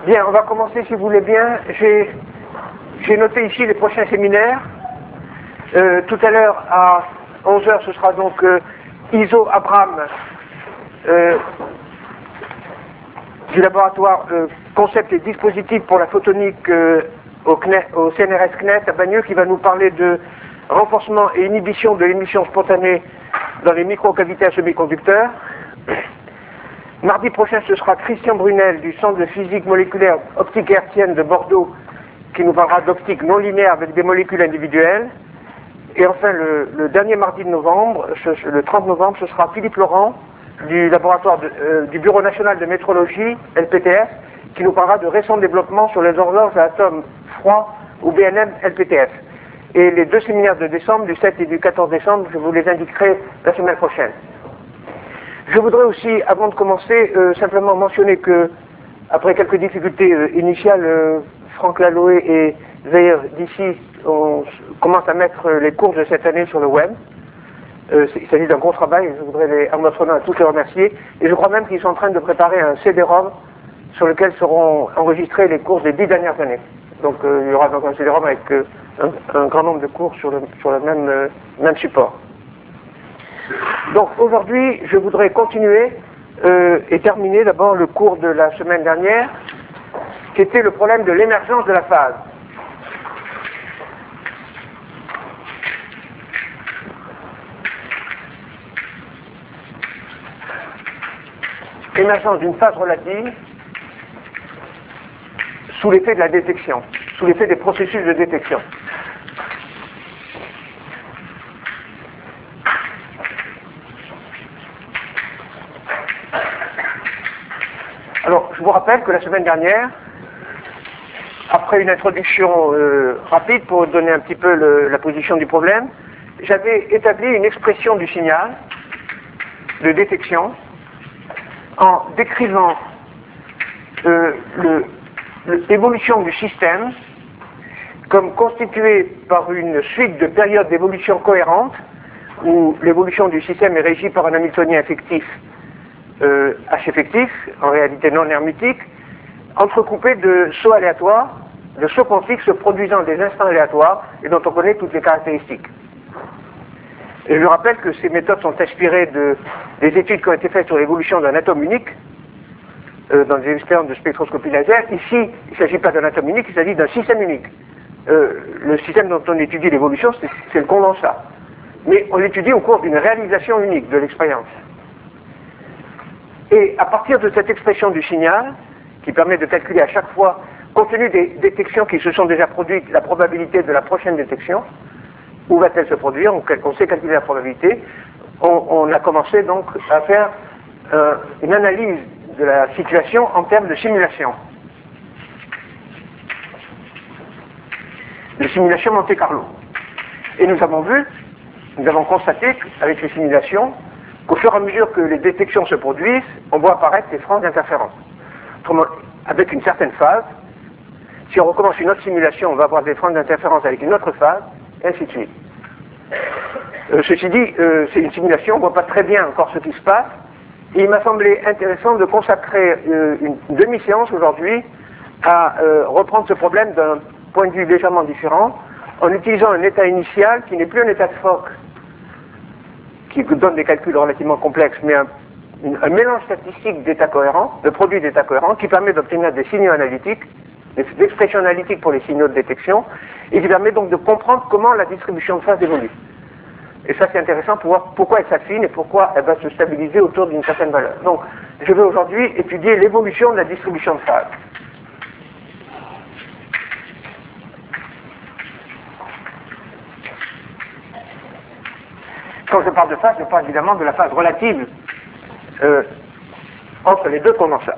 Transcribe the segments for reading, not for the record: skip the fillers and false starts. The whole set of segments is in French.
Bien, on va commencer si vous voulez bien. J'ai noté ici les prochains séminaires. Tout à l'heure à 11 heures, ce sera donc Iso Abram du laboratoire Concept et dispositifs pour la photonique au CNRS CNET à Bagneux, qui va nous parler de renforcement et inhibition de l'émission spontanée dans les microcavités à semi-conducteurs. Mardi prochain, ce sera Christian Brunel du Centre de physique moléculaire optique hertzienne de Bordeaux, qui nous parlera d'optique non linéaire avec des molécules individuelles. Et enfin, le dernier mardi de novembre, le 30 novembre, ce sera Philippe Laurent du laboratoire du Bureau national de métrologie, LPTF, qui nous parlera de récents développements sur les horloges à atomes froids ou BNM LPTF. Et les deux séminaires de décembre, du 7 et du 14 décembre, je vous les indiquerai la semaine prochaine. Je voudrais aussi, avant de commencer, simplement mentionner que, après quelques difficultés initiales, Franck Laloé et Zahir d'ici commencent à mettre les cours de cette année sur le web. Il s'agit d'un gros travail, je voudrais, en votre nom, à tous les remercier. Et je crois même qu'ils sont en train de préparer un CD-ROM sur lequel seront enregistrés les cours des 10 dernières années. Donc il y aura donc un CD-ROM avec un grand nombre de cours sur le même support. Donc aujourd'hui, je voudrais continuer et terminer d'abord le cours de la semaine dernière, qui était le problème de l'émergence de la phase. Émergence d'une phase relative sous l'effet de la détection, sous l'effet des processus de détection. Alors, je vous rappelle que la semaine dernière, après une introduction rapide pour donner un petit peu la position du problème, j'avais établi une expression du signal de détection en décrivant l'évolution du système comme constituée par une suite de périodes d'évolution cohérentes, où l'évolution du système est régie par un Hamiltonien effectif H effectif, en réalité non hermétique, entrecoupé de sauts aléatoires, de sauts quantiques se produisant à des instants aléatoires et dont on connaît toutes les caractéristiques. Et je rappelle que ces méthodes sont inspirées des études qui ont été faites sur l'évolution d'un atome unique dans des expériences de spectroscopie laser. Ici, il ne s'agit pas d'un atome unique, il s'agit d'un système unique. Le système dont on étudie l'évolution, c'est le condensat. Mais on l'étudie au cours d'une réalisation unique de l'expérience. Et à partir de cette expression du signal, qui permet de calculer à chaque fois, compte tenu des détections qui se sont déjà produites, la probabilité de la prochaine détection, où va-t-elle se produire, on sait calculer la probabilité, on a commencé donc à faire une analyse de la situation en termes de simulation. De simulation Monte Carlo. Et nous avons constaté avec les simulations, qu'au fur et à mesure que les détections se produisent, on voit apparaître des franges d'interférence. Avec une certaine phase, si on recommence une autre simulation, on va avoir des franges d'interférence avec une autre phase, et ainsi de suite. Ceci dit, c'est une simulation, on ne voit pas très bien encore ce qui se passe, et il m'a semblé intéressant de consacrer une demi-séance aujourd'hui à reprendre ce problème d'un point de vue légèrement différent, en utilisant un état initial qui n'est plus un état de Fock, qui donne des calculs relativement complexes, mais un mélange statistique d'états cohérents, de produits d'états cohérents, qui permet d'obtenir des signaux analytiques, des expressions analytiques pour les signaux de détection, et qui permet donc de comprendre comment la distribution de phase évolue. Et ça, c'est intéressant pour voir pourquoi elle s'affine et pourquoi elle va se stabiliser autour d'une certaine valeur. Donc, je vais aujourd'hui étudier l'évolution de la distribution de phase. Quand je parle de phase, je parle évidemment de la phase relative entre les deux condensats.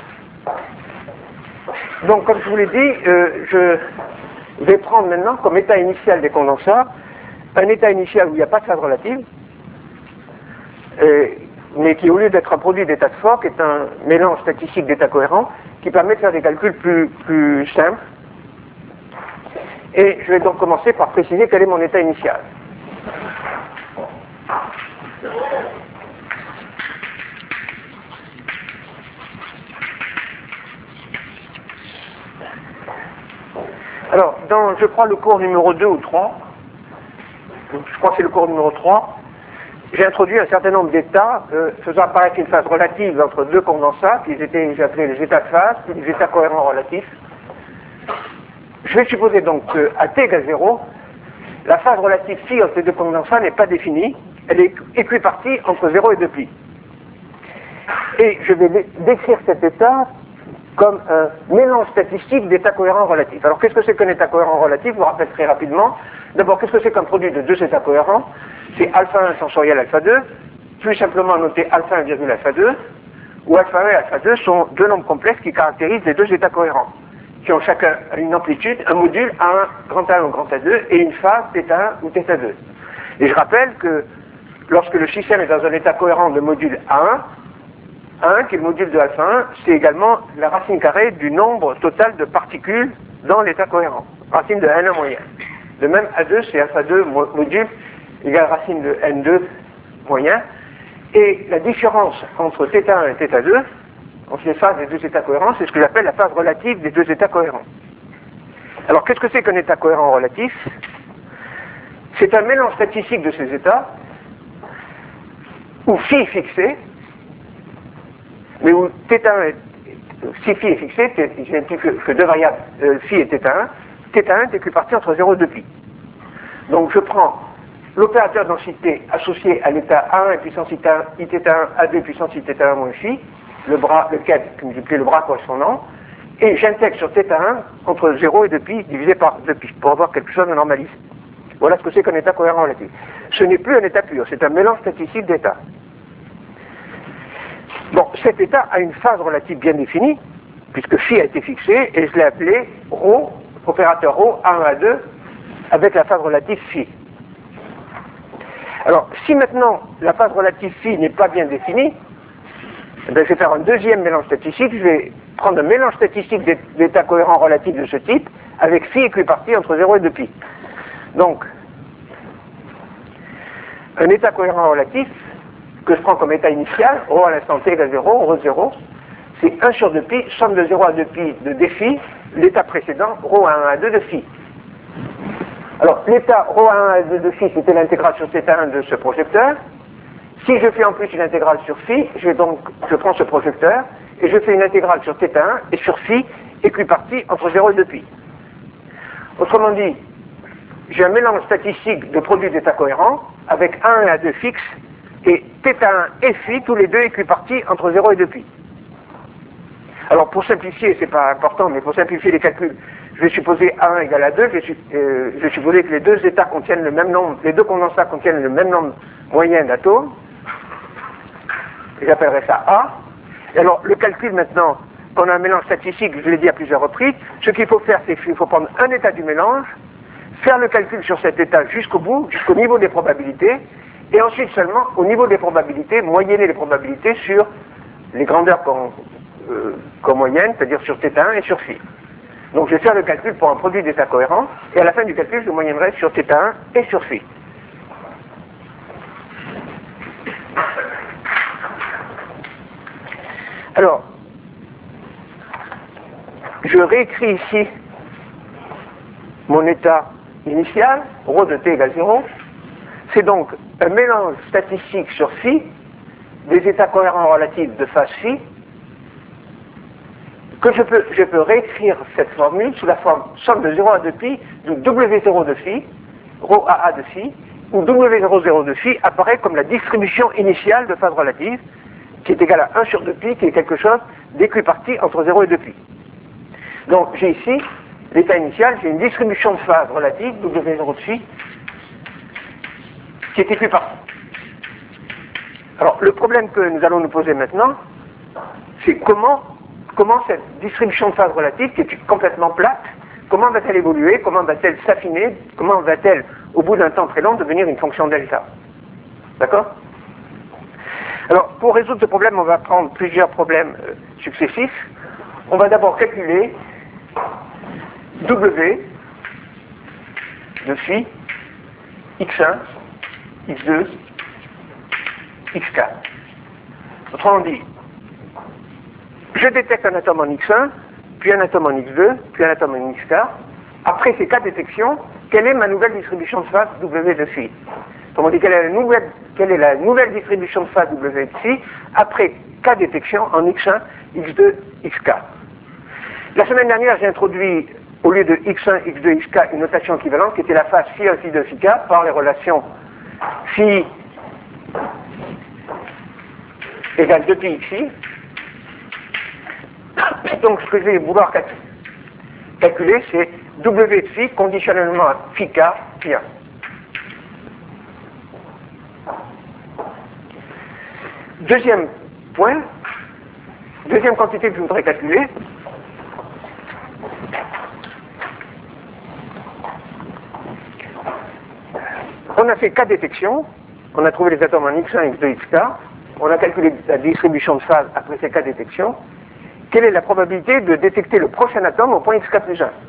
Donc, comme je vous l'ai dit, je vais prendre maintenant comme état initial des condensats un état initial où il n'y a pas de phase relative, mais qui, au lieu d'être un produit d'état de Fock, est un mélange statistique d'états cohérents qui permet de faire des calculs plus simples. Et je vais donc commencer par préciser quel est mon état initial. Alors, dans, je crois, le cours numéro 2 ou 3, je crois que c'est le cours numéro 3, j'ai introduit un certain nombre d'états faisant apparaître une phase relative entre deux condensats, qui étaient, j'ai appelé les états de phase, puis les états cohérents relatifs. Je vais supposer donc qu'à t égale 0, la phase relative phi entre ces deux condensats n'est pas définie, elle est équipartie entre 0 et 2π. Et je vais décrire cet état comme un mélange statistique d'états cohérents relatifs. Alors qu'est-ce que c'est qu'un état cohérent relatif? Je vous rappelle très rapidement. D'abord, qu'est-ce que c'est qu'un produit de deux états cohérents? C'est alpha 1 tensoriel alpha 2, plus simplement noté alpha 1 virgule alpha 2, où alpha 1 et alpha 2 sont deux nombres complexes qui caractérisent les deux états cohérents, qui ont chacun une amplitude, un module A1, grand A1 ou grand A2, et une phase θ1 ou θ2. Et je rappelle que lorsque le système est dans un état cohérent de module A1, 1, qui est le module de alpha 1, c'est également la racine carrée du nombre total de particules dans l'état cohérent, racine de N1 moyen. De même, A2, c'est alpha 2 module égale racine de N2 moyen. Et la différence entre θ1 et θ2, entre les phases des deux états cohérents, c'est ce que j'appelle la phase relative des deux états cohérents. Alors, qu'est-ce que c'est qu'un état cohérent relatif? C'est un mélange statistique de ces états, où phi est fixé, mais où θ1 est, si phi est fixé, je n'implique que deux variables, phi et θ1 est équipartie entre 0 et 2π. Donc je prends l'opérateur densité associé à l'état A1 puissance Iθ1, A2 puissance Iθ1 moins phi, le bras, lequel multiplie le bras correspondant, et j'intègre sur θ1 entre 0 et 2π divisé par 2π, pour avoir quelque chose de normaliste. Voilà ce que c'est qu'un état cohérent relatif. Ce n'est plus un état pur, c'est un mélange statistique d'états. Bon, cet état a une phase relative bien définie, puisque phi a été fixé, et je l'ai appelé ρ, opérateur ρ, A1, A2, avec la phase relative phi. Alors, si maintenant la phase relative phi n'est pas bien définie, eh bien, je vais faire un deuxième mélange statistique, je vais prendre un mélange statistique d'états cohérents relatifs de ce type, avec phi équipartie entre 0 et 2π. Donc, un état cohérent relatif, que je prends comme état initial, ρ à l'instant t égale 0, ρ 0, c'est 1 sur 2π, somme de 0 à 2π de dφ, l'état précédent, ρ à 1 à 2 de phi. Alors, l'état ρ à 1 à 2 de phi, c'était l'intégrale sur θ1 de ce projecteur. Si je fais en plus une intégrale sur phi, je prends ce projecteur, et je fais une intégrale sur θ1 et sur phi, équipartie entre 0 et 2π. Autrement dit, j'ai un mélange statistique de produits d'états cohérents, avec 1 et A2 fixes, et θ1 et phi, tous les deux équipartis entre 0 et 2π. Alors pour simplifier, c'est pas important, mais pour simplifier les calculs, je vais supposer A1 égale à 2, je vais supposer que les deux états contiennent le même nombre, les deux condensats contiennent le même nombre moyen d'atomes, et j'appellerai ça A. Et alors le calcul maintenant, qu'on a un mélange statistique, je l'ai dit à plusieurs reprises, ce qu'il faut faire, c'est qu'il faut prendre un état du mélange, faire le calcul sur cet état jusqu'au bout, jusqu'au niveau des probabilités, et ensuite seulement, au niveau des probabilités, moyenner les probabilités sur les grandeurs qu'on moyenne, c'est-à-dire sur θ1 et sur phi. Donc je vais faire le calcul pour un produit d'état cohérent, et à la fin du calcul, je moyennerai sur θ1 et sur phi. Alors, je réécris ici mon état initial, ρ de t égale 0. C'est donc un mélange statistique sur phi des états cohérents relatifs de phase phi, que je peux réécrire cette formule sous la forme somme de 0 à 2π de W0 de phi, ρ à A de phi, où W00 de phi apparaît comme la distribution initiale de phase relative, qui est égale à 1 sur 2π, qui est quelque chose d'équiparti entre 0 et 2π. Donc j'ai ici l'état initial, j'ai une distribution de phase relative, W0 de phi, qui est équipartie. Alors le problème que nous allons nous poser maintenant, c'est comment cette distribution de phase relative, qui est complètement plate, comment va-t-elle évoluer, comment va-t-elle s'affiner, comment va-t-elle, au bout d'un temps très long, devenir une fonction delta. D'accord? Alors, pour résoudre ce problème, on va prendre plusieurs problèmes successifs. On va d'abord calculer W de phi, x1, x2, x4. Autrement dit, je détecte un atome en x1, puis un atome en x2, puis un atome en x4, après ces cas détections, quelle est ma nouvelle distribution de phase W de phi? Autrement dit, quelle est la nouvelle distribution de phase W de phi après K détection en X1, X2, Xk. La semaine dernière, j'ai introduit, au lieu de X1, X2, Xk, une notation équivalente qui était la phase phi 1, phi 2, phi k par les relations phi égale 2pi xi. Donc, ce que je vais vouloir calculer, c'est W de phi conditionnellement à phi k, phi 1. Deuxième point, deuxième quantité que je voudrais calculer, on a fait K détections, on a trouvé les atomes en X1, X2, Xk, on a calculé la distribution de phase après ces K détections. Quelle est la probabilité de détecter le prochain atome au point Xk plus 1?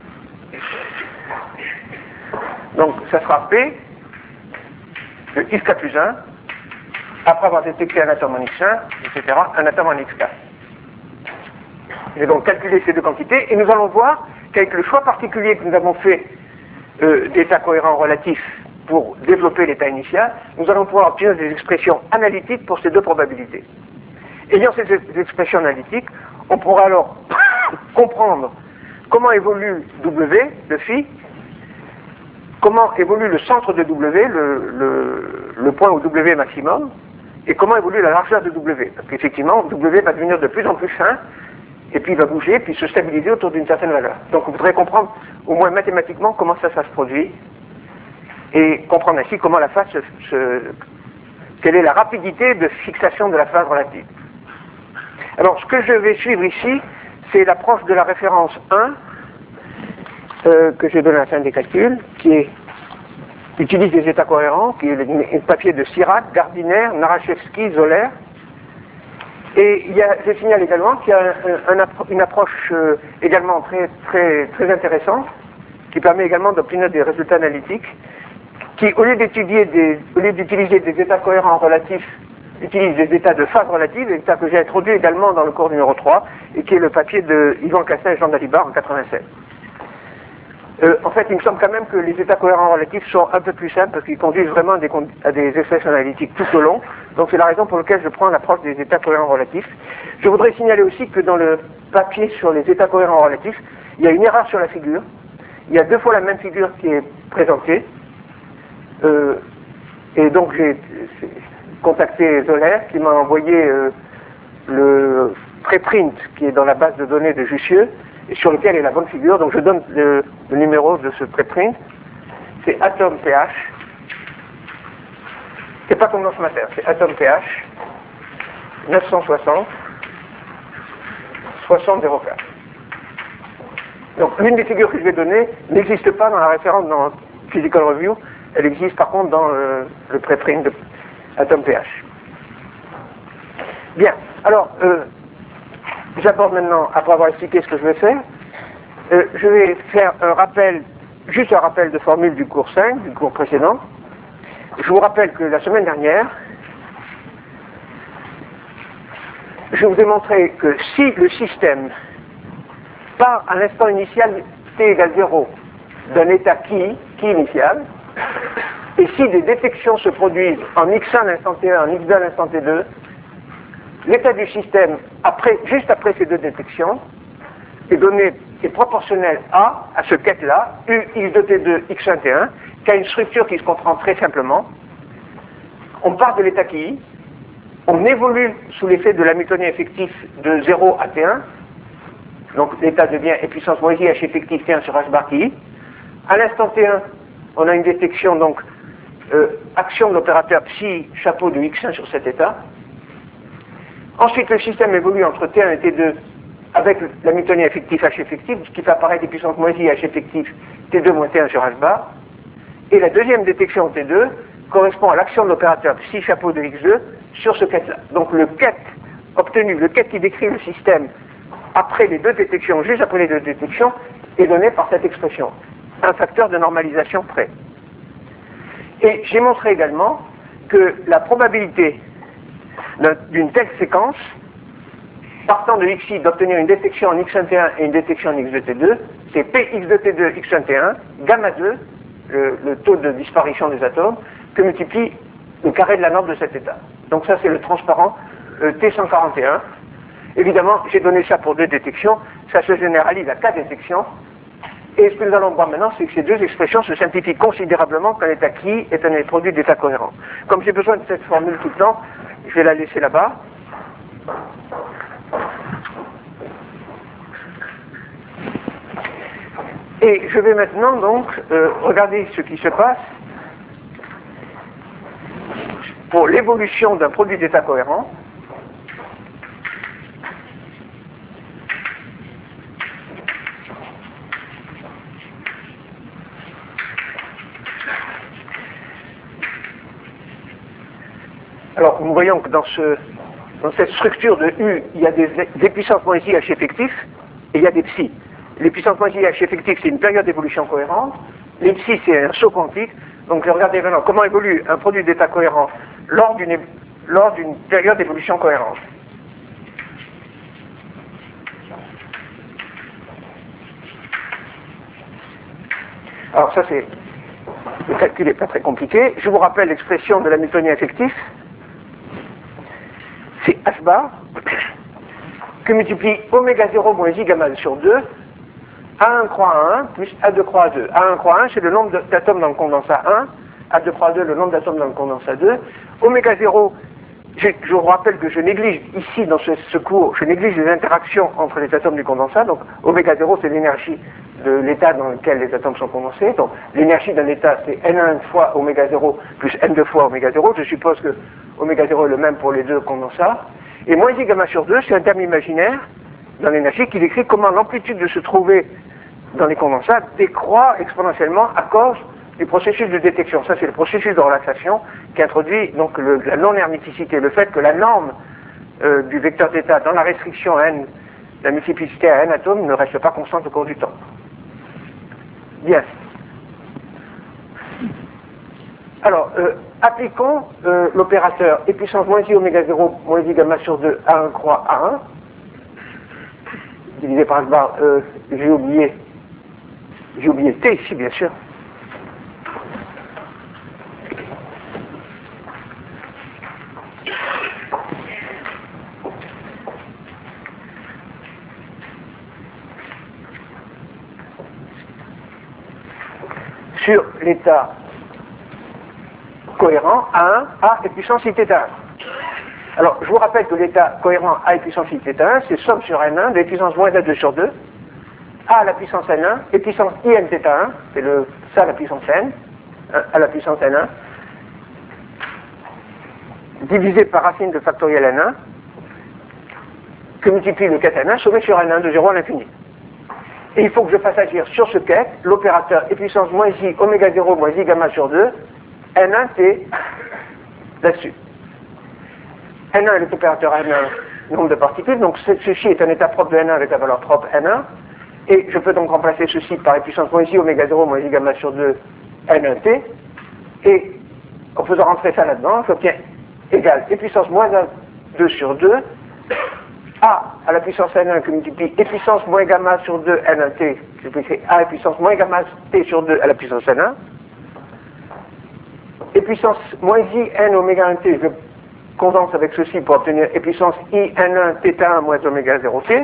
Donc, ça sera P de Xk plus 1, après avoir détecté un atome en X1, etc., un atome en Xk. J'ai donc calculé ces deux quantités, et nous allons voir qu'avec le choix particulier que nous avons fait d'état cohérent relatif pour développer l'état initial, nous allons pouvoir obtenir des expressions analytiques pour ces deux probabilités. Ayant ces expressions analytiques, on pourra alors comprendre comment évolue W de phi, comment évolue le centre de W, le point où W est maximum, et comment évolue la largeur de W. Parce qu'effectivement, W va devenir de plus en plus fin, et puis il va bouger, puis se stabiliser autour d'une certaine valeur. Donc vous voudrez comprendre, au moins mathématiquement, comment ça se produit, et comprendre ainsi comment la phase quelle est la rapidité de fixation de la phase relative. Alors, ce que je vais suivre ici, c'est l'approche de la référence 1, que j'ai donnée à la fin des calculs, qui utilise des états cohérents, qui est un papier de Sirac, Gardiner, Narachevsky, Zoller. Et je signale également qu'il y a une approche également très intéressante, qui permet également d'obtenir des résultats analytiques, qui, au lieu d'utiliser des états cohérents relatifs, utilise des états de phase relative, état que j'ai introduit également dans le cours numéro 3, et qui est le papier de Yvan Cassin et Jean Dalibard en 87. En fait, il me semble quand même que les états cohérents relatifs sont un peu plus simples, parce qu'ils conduisent vraiment à des expressions analytiques tout au long. Donc c'est la raison pour laquelle je prends l'approche des états cohérents relatifs. Je voudrais signaler aussi que dans le papier sur les états cohérents relatifs, il y a une erreur sur la figure. Il y a deux fois la même figure qui est présentée. Et donc j'ai contacté Zoller qui m'a envoyé le préprint qui est dans la base de données de Jussieu et sur lequel est la bonne figure. Donc je donne le numéro de ce préprint. C'est Atom PH. C'est pas comme dans ce matin, c'est Atom PH 960 6004. Donc l'une des figures que je vais donner n'existe pas dans la référence dans Physical Review. Elle existe par contre dans le préprint de Atom PH. Bien, alors, j'aborde maintenant, après avoir expliqué ce que je vais faire, je vais faire juste un rappel de formule du cours 5, du cours précédent. Je vous rappelle que la semaine dernière, je vous ai montré que si le système part à l'instant initial t égale 0 d'un état qui initial, et si des détections se produisent en x1 à l'instant t1, en x2 à l'instant t2, l'état du système, juste après ces deux détections, est proportionnel à ce quête-là, u x2t2, x1 t1, qui a une structure qui se comprend très simplement. On part de l'état qui, on évolue sous l'effet de l'hamiltonien effectif de 0 à t1, donc l'état devient E puissance moins I h effectif t1 sur h bar qui. À l'instant t1, on a une détection, donc, action de l'opérateur psi chapeau de x1 sur cet état. Ensuite, le système évolue entre t1 et t2 avec l'hamiltonien effectif h effectif, ce qui fait apparaître des puissances moins I h effectif t2 moins t1 sur h bar. Et la deuxième détection t2 correspond à l'action de l'opérateur psi chapeau de x2 sur ce quête-là. Donc le quête obtenu, le quête qui décrit le système après les deux détections, juste après les deux détections, est donné par cette expression. Un facteur de normalisation près. Et j'ai montré également que la probabilité d'une telle séquence partant de xi d'obtenir une détection en x21 et une détection en x de t2, c'est px de t2 x21, gamma 2, le taux de disparition des atomes, que multiplie le carré de la norme de cet état. Donc ça c'est le transparent T141. Évidemment, j'ai donné ça pour 2 détections, ça se généralise à 4 détections. Et ce que nous allons voir maintenant, c'est que ces 2 expressions se simplifient considérablement quand l'état qui est un produit d'état cohérent. Comme j'ai besoin de cette formule tout le temps, je vais la laisser là-bas. Et je vais maintenant donc regarder ce qui se passe pour l'évolution d'un produit d'état cohérent. Alors, nous voyons que dans cette structure de U, il y a des puissances moins i h effectifs et il y a des psi. Les puissances moins i h effectifs, c'est une période d'évolution cohérente. Les psi, c'est un saut quantique. Donc, regardez maintenant comment évolue un produit d'état cohérent lors d'une période d'évolution cohérente. Alors, ça, le calcul n'est pas très compliqué. Je vous rappelle l'expression de l'hamiltonien effectif. C'est h bar que multiplie oméga 0 moins i gamma sur 2 A1 croix 1 plus A2 croix 2. A1 croix 1, c'est le nombre d'atomes dans le condensat 1. A2 croix 2, le nombre d'atomes dans le condensat 2. Oméga 0, je vous rappelle que je néglige ici, dans ce cours, je néglige les interactions entre les atomes du condensat. Donc, oméga 0, c'est l'énergie de l'état dans lequel les atomes sont condensés. Donc, l'énergie d'un état, c'est N1 fois oméga 0 plus N2 fois oméga 0. Je suppose que oméga 0 est le même pour les 2 condensats. Et moins i gamma sur 2, c'est un terme imaginaire dans l'énergie qui décrit comment l'amplitude de se trouver dans les condensats décroît exponentiellement à cause du processus de détection. Ça, c'est le processus de relaxation qui introduit donc la non-herméticité, le fait que la norme du vecteur d'état dans la restriction n, la multiplicité à n atomes, ne reste pas constante au cours du temps. Bien. Alors, appliquons l'opérateur e puissance moins i oméga 0 moins i gamma sur 2 A1 croix A1, divisé par h bar, j'ai oublié t ici, bien sûr. Sur l'état cohérent A1, A et puissance i θ1. Alors, je vous rappelle que l'état cohérent A et puissance i θ1, c'est somme sur N1 de puissance moins A2 sur 2, A à la puissance N1 et puissance i n θ1, c'est ça à la puissance N, à la puissance N1, divisé par racine de factoriel N1, que multiplie le ket N1, sommé sur N1 de 0 à l'infini. Et il faut que je fasse agir sur ce ket l'opérateur e puissance moins i oméga 0 moins i gamma sur 2, N1T, là-dessus. N1 est l'opérateur N1, nombre de particules, donc ceci est un état propre de N1 avec la valeur propre N1, et je peux donc remplacer ceci par e puissance moins i oméga 0 moins i gamma sur 2, N1T, et en faisant rentrer ça là-dedans, j'obtiens égal e puissance moins 2 sur 2, A à la puissance N1 que multiplie e puissance moins gamma sur 2 N1T, je peux écrire A e puissance moins gamma T sur 2 à la puissance N1, e puissance moins i n oméga 1t, je condense avec ceci pour obtenir e puissance i n1 θ1 moins oméga 0t.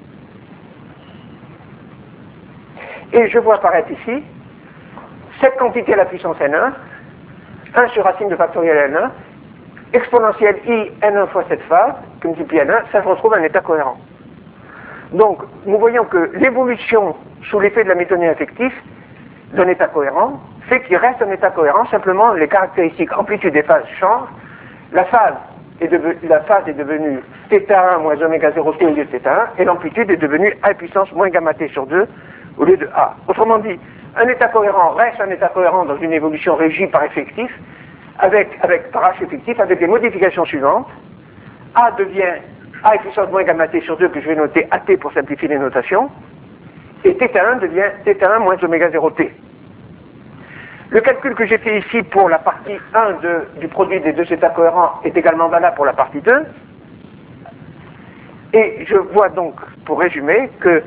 Et je vois apparaître ici cette quantité à la puissance n1, 1 sur racine de factoriel n1, exponentielle i n1 fois cette phase, que multiplie n1, ça se retrouve un état cohérent. Donc, nous voyons que l'évolution sous l'effet de l'hamiltonien effectif d'un état cohérent fait qu'il reste un état cohérent, simplement les caractéristiques amplitude des phases changent. La phase est devenue θ1 moins oméga 0t au lieu de θ1, et l'amplitude est devenue a puissance moins gamma t sur 2 au lieu de a. Autrement dit, un état cohérent reste un état cohérent dans une évolution régie par effectif, par h effectif, avec les modifications suivantes. A devient a puissance moins gamma t sur 2, que je vais noter at pour simplifier les notations, et θ1 devient θ1 moins oméga 0t. Le calcul que j'ai fait ici pour la partie 1 du produit des 2 états cohérents est également valable pour la partie 2. Et je vois donc, pour résumer, que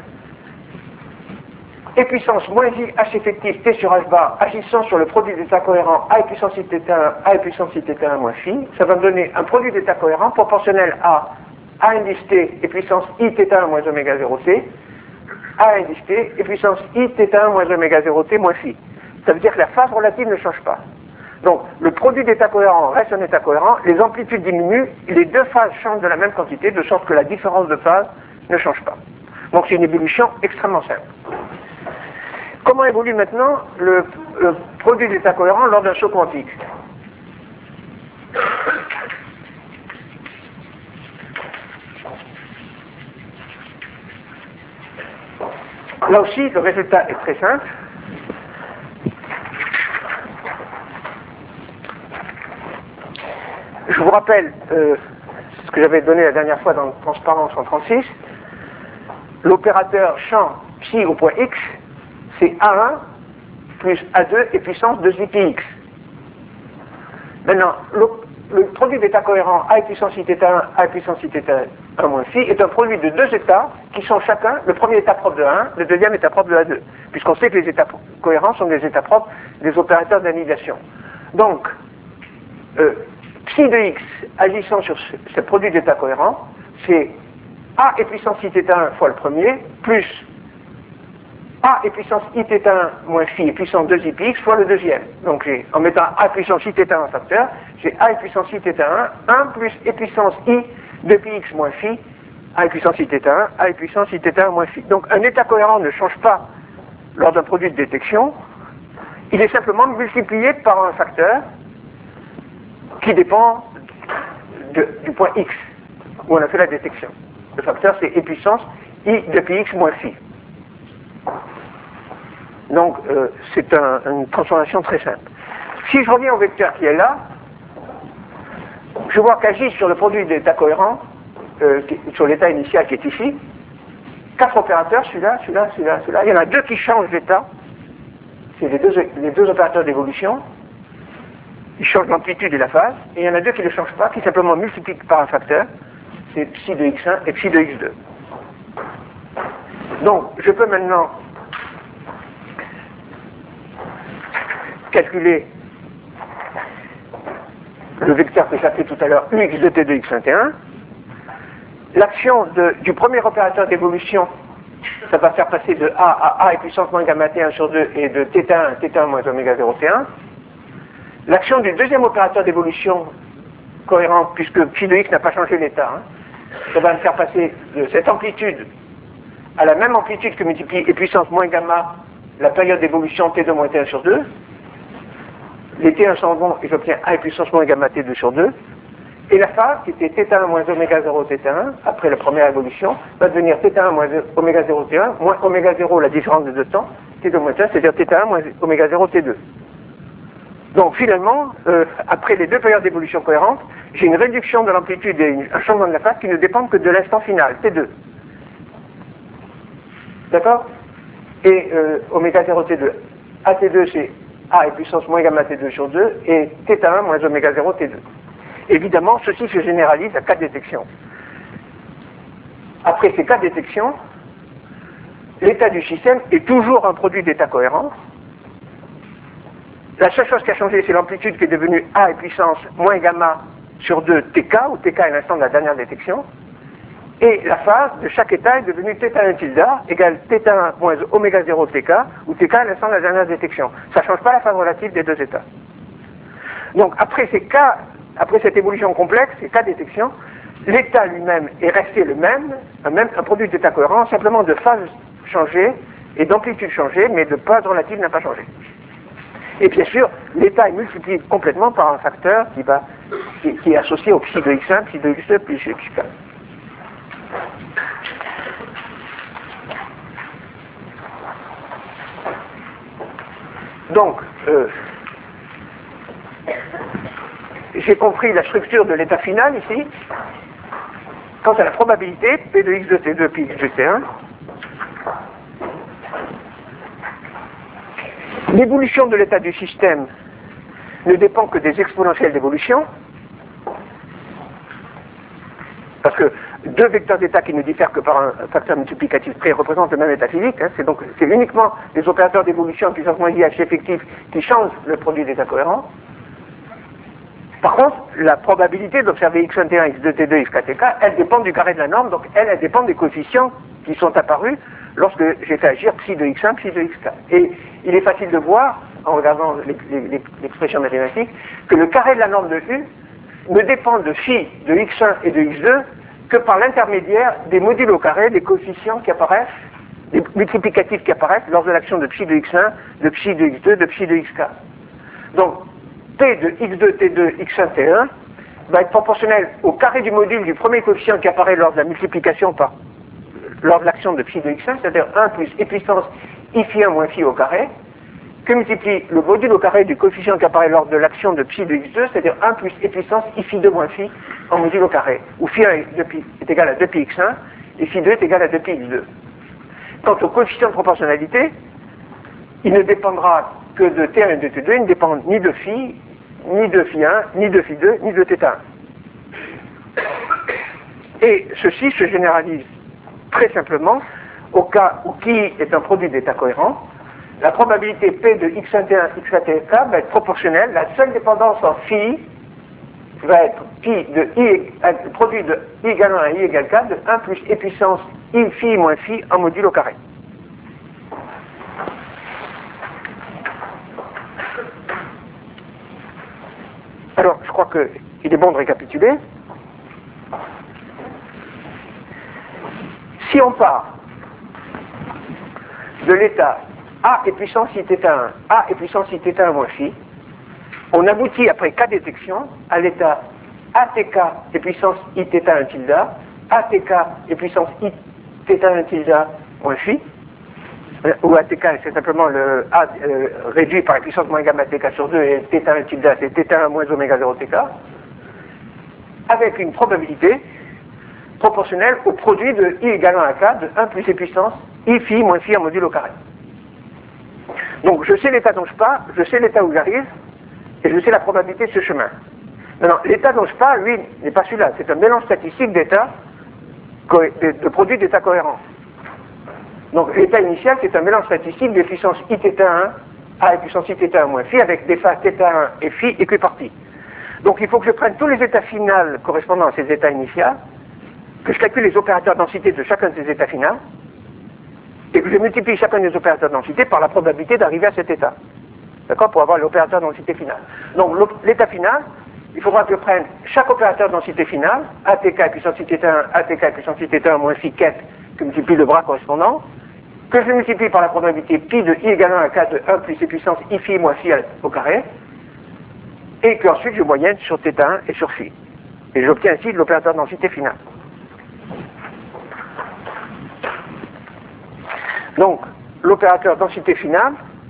E puissance moins I H effectif T sur H bar agissant sur le produit d'état cohérent A puissance I θ1 A puissance I θ1 moins phi, ça va me donner un produit d'état cohérent proportionnel à A indice T et puissance I θ1 moins oméga 0 T, A indice T et puissance I θ1 moins oméga 0 T moins phi. Ça veut dire que la phase relative ne change pas. Donc, le produit d'état cohérent reste un état cohérent, les amplitudes diminuent, les deux phases changent de la même quantité, de sorte que la différence de phase ne change pas. Donc, c'est une évolution extrêmement simple. Comment évolue maintenant le produit d'état cohérent lors d'un saut quantique? Là aussi, le résultat est très simple. Je vous rappelle ce que j'avais donné la dernière fois dans Transparence 136. L'opérateur champ psi au point x, c'est A1 plus A2 et puissance 2i pi x. Maintenant, le produit d'état cohérent A puissance I θ1, A puissance I θ1 moins phi est un produit de deux états qui sont chacun le premier état propre de A1, le deuxième état propre de A2, puisqu'on sait que les états cohérents sont des états propres des opérateurs d'annihilation. Donc, psi de x agissant sur ce produit d'état cohérent, c'est A et puissance I θ1 fois le premier, plus A et puissance I θ1 moins phi et puissance 2i pi x fois le deuxième. Donc en mettant A puissance I θ1 en facteur, j'ai A et puissance I θ1, 1 plus et puissance I de pi x moins phi, A et puissance I θ1, A et puissance I θ1 moins phi. Donc un état cohérent ne change pas lors d'un produit de détection, il est simplement multiplié par un facteur qui dépend du point x où on a fait la détection. Le facteur c'est E puissance I de pi x moins phi. Donc c'est une transformation très simple. Si je reviens au vecteur qui est là, je vois qu'agit sur le produit d'état cohérent, sur l'état initial qui est ici, 4 opérateurs, celui-là, celui-là, celui-là, celui-là. Il y en a 2 qui changent d'état, c'est les deux opérateurs d'évolution. Ils changent l'amplitude et la phase, et il y en a 2 qui ne changent pas, qui simplement multiplient par un facteur, c'est psi de x1 et psi de x2. Donc, je peux maintenant calculer le vecteur que j'ai appelé tout à l'heure ux de t de x21. L'action du premier opérateur d'évolution, ça va faire passer de A à A et puissance moins gamma t1 sur 2 et de θ1 à θ1 moins oméga 0 t1. L'action du deuxième opérateur d'évolution cohérent, puisque phi de x n'a pas changé l'état, ça va me faire passer de cette amplitude à la même amplitude que multiplie et puissance moins gamma la période d'évolution t2 moins t1 sur 2. Les t1 s'en vont et j'obtiens A et puissance moins gamma t2 sur 2. Et la phase, qui était θ1 moins oméga 0 θ1, après la première évolution, va devenir θ1 moins oméga 0 t1, moins oméga 0 la différence de deux temps, t2 moins t1, c'est-à-dire θ1 moins oméga 0 t2. Donc finalement, après les deux périodes d'évolution cohérentes, j'ai une réduction de l'amplitude et un changement de la phase qui ne dépendent que de l'instant final, t2. D'accord? Et oméga 0 t2, AT2 c'est A et puissance moins gamma t2 sur 2, et θ1 moins oméga 0 t2. Évidemment, ceci se généralise à 4 détections. Après ces 4 détections, l'état du système est toujours un produit d'état cohérent. La seule chose qui a changé, c'est l'amplitude qui est devenue A et puissance moins gamma sur 2 tk, où tk est l'instant de la dernière détection. Et la phase de chaque état est devenue θ1 tilde égale θ1 moins oméga 0 tk, où tk est l'instant de la dernière détection. Ça ne change pas la phase relative des deux états. Donc après cette évolution complexe, ces cas détections, l'état lui-même est resté le même, un produit d'état cohérent, simplement de phase changée et d'amplitude changée, mais de phase relative n'a pas changé. Et bien sûr, l'état est multiplié complètement par un facteur qui est associé au psi de x1, psi de x2, plus x4. Donc, j'ai compris la structure de l'état final ici. Quant à la probabilité, P de x de t2, pi x de t1, l'évolution de l'état du système ne dépend que des exponentielles d'évolution, parce que deux vecteurs d'état qui ne diffèrent que par un facteur multiplicatif près représentent le même état physique. Hein. C'est uniquement les opérateurs d'évolution en puissance moins IH effectif qui changent le produit d'état cohérent. Par contre, la probabilité d'observer x21, x2, t2, x4, tk, elle dépend du carré de la norme, donc elle dépend des coefficients qui sont apparus lorsque j'ai fait agir psi de x1, psi de x4. Et il est facile de voir, en regardant l'expression mathématique, que le carré de la norme de U ne dépend de phi de x1 et de x2 que par l'intermédiaire des modules au carré, des coefficients qui apparaissent, des multiplicatifs qui apparaissent lors de l'action de psi de x1, de psi de x2, de psi de x4. Donc, P de x2, t2, x1, t1 va être proportionnel au carré du module du premier coefficient qui apparaît lors de la multiplication lors de l'action de psi de x1, c'est-à-dire 1 plus e puissance i phi 1 moins phi au carré, que multiplie le module au carré du coefficient qui apparaît lors de l'action de psi de x2, c'est-à-dire 1 plus e puissance i phi 2 moins phi en module au carré, où phi 1 est égal à 2pi x1 et phi 2 est égal à 2pi x2. Quant au coefficient de proportionnalité, il ne dépendra que de t1 et de t2, il ne dépend ni de phi, ni de phi 1, ni de phi 2, ni de θ1. Et ceci se généralise très simplement au cas où qui est un produit d'état cohérent. La probabilité P de x21, x4, va être proportionnelle. La seule dépendance en phi va être pi de i, produit de i égale 1 à i égale 4 de 1 plus e puissance i phi moins phi en module au carré. Alors, je crois qu'il est bon de récapituler. Si on part de l'état A et puissance i θ1, A et puissance i θ1 moins phi, on aboutit après k détections à l'état ATK et puissance i θ1 tilde, ATK et puissance i θ1 tilde moins phi, où ATK c'est simplement le A réduit par la puissance moins gamma TK sur 2 et θ1 tilde c'est θ1 moins oméga 0 TK, avec une probabilité proportionnelle au produit de i égale 1 à k de 1 plus e puissance i phi moins phi en module au carré. Donc je sais l'état dont je pars, je sais l'état où j'arrive, et je sais la probabilité de ce chemin. Maintenant, l'état dont je pars, lui, n'est pas celui-là, c'est un mélange statistique d'états, de produits d'états cohérents. Donc l'état initial, c'est un mélange statistique des puissances i θ1, A et puissance i θ1 moins phi, avec des phases θ1 et phi équiparties. Donc il faut que je prenne tous les états finaux correspondant à ces états initiaux, que je calcule les opérateurs densité de chacun de ces états finaux, et que je multiplie chacun des opérateurs densité par la probabilité d'arriver à cet état. D'accord? Pour avoir l'opérateur densité finale. Donc l'état final, il faudra que je prenne chaque opérateur densité finale, ATK puissance i θ1, ATK puissance i θ1 moins phi ket, que je multiplie le bras correspondant, que je multiplie par la probabilité pi de i égale 1 à k de 1 plus e puissance i phi moins phi au carré, et qu'ensuite je moyenne sur θ1 et sur phi. Et j'obtiens ainsi de l'opérateur densité finale. Donc, l'opérateur densité finale,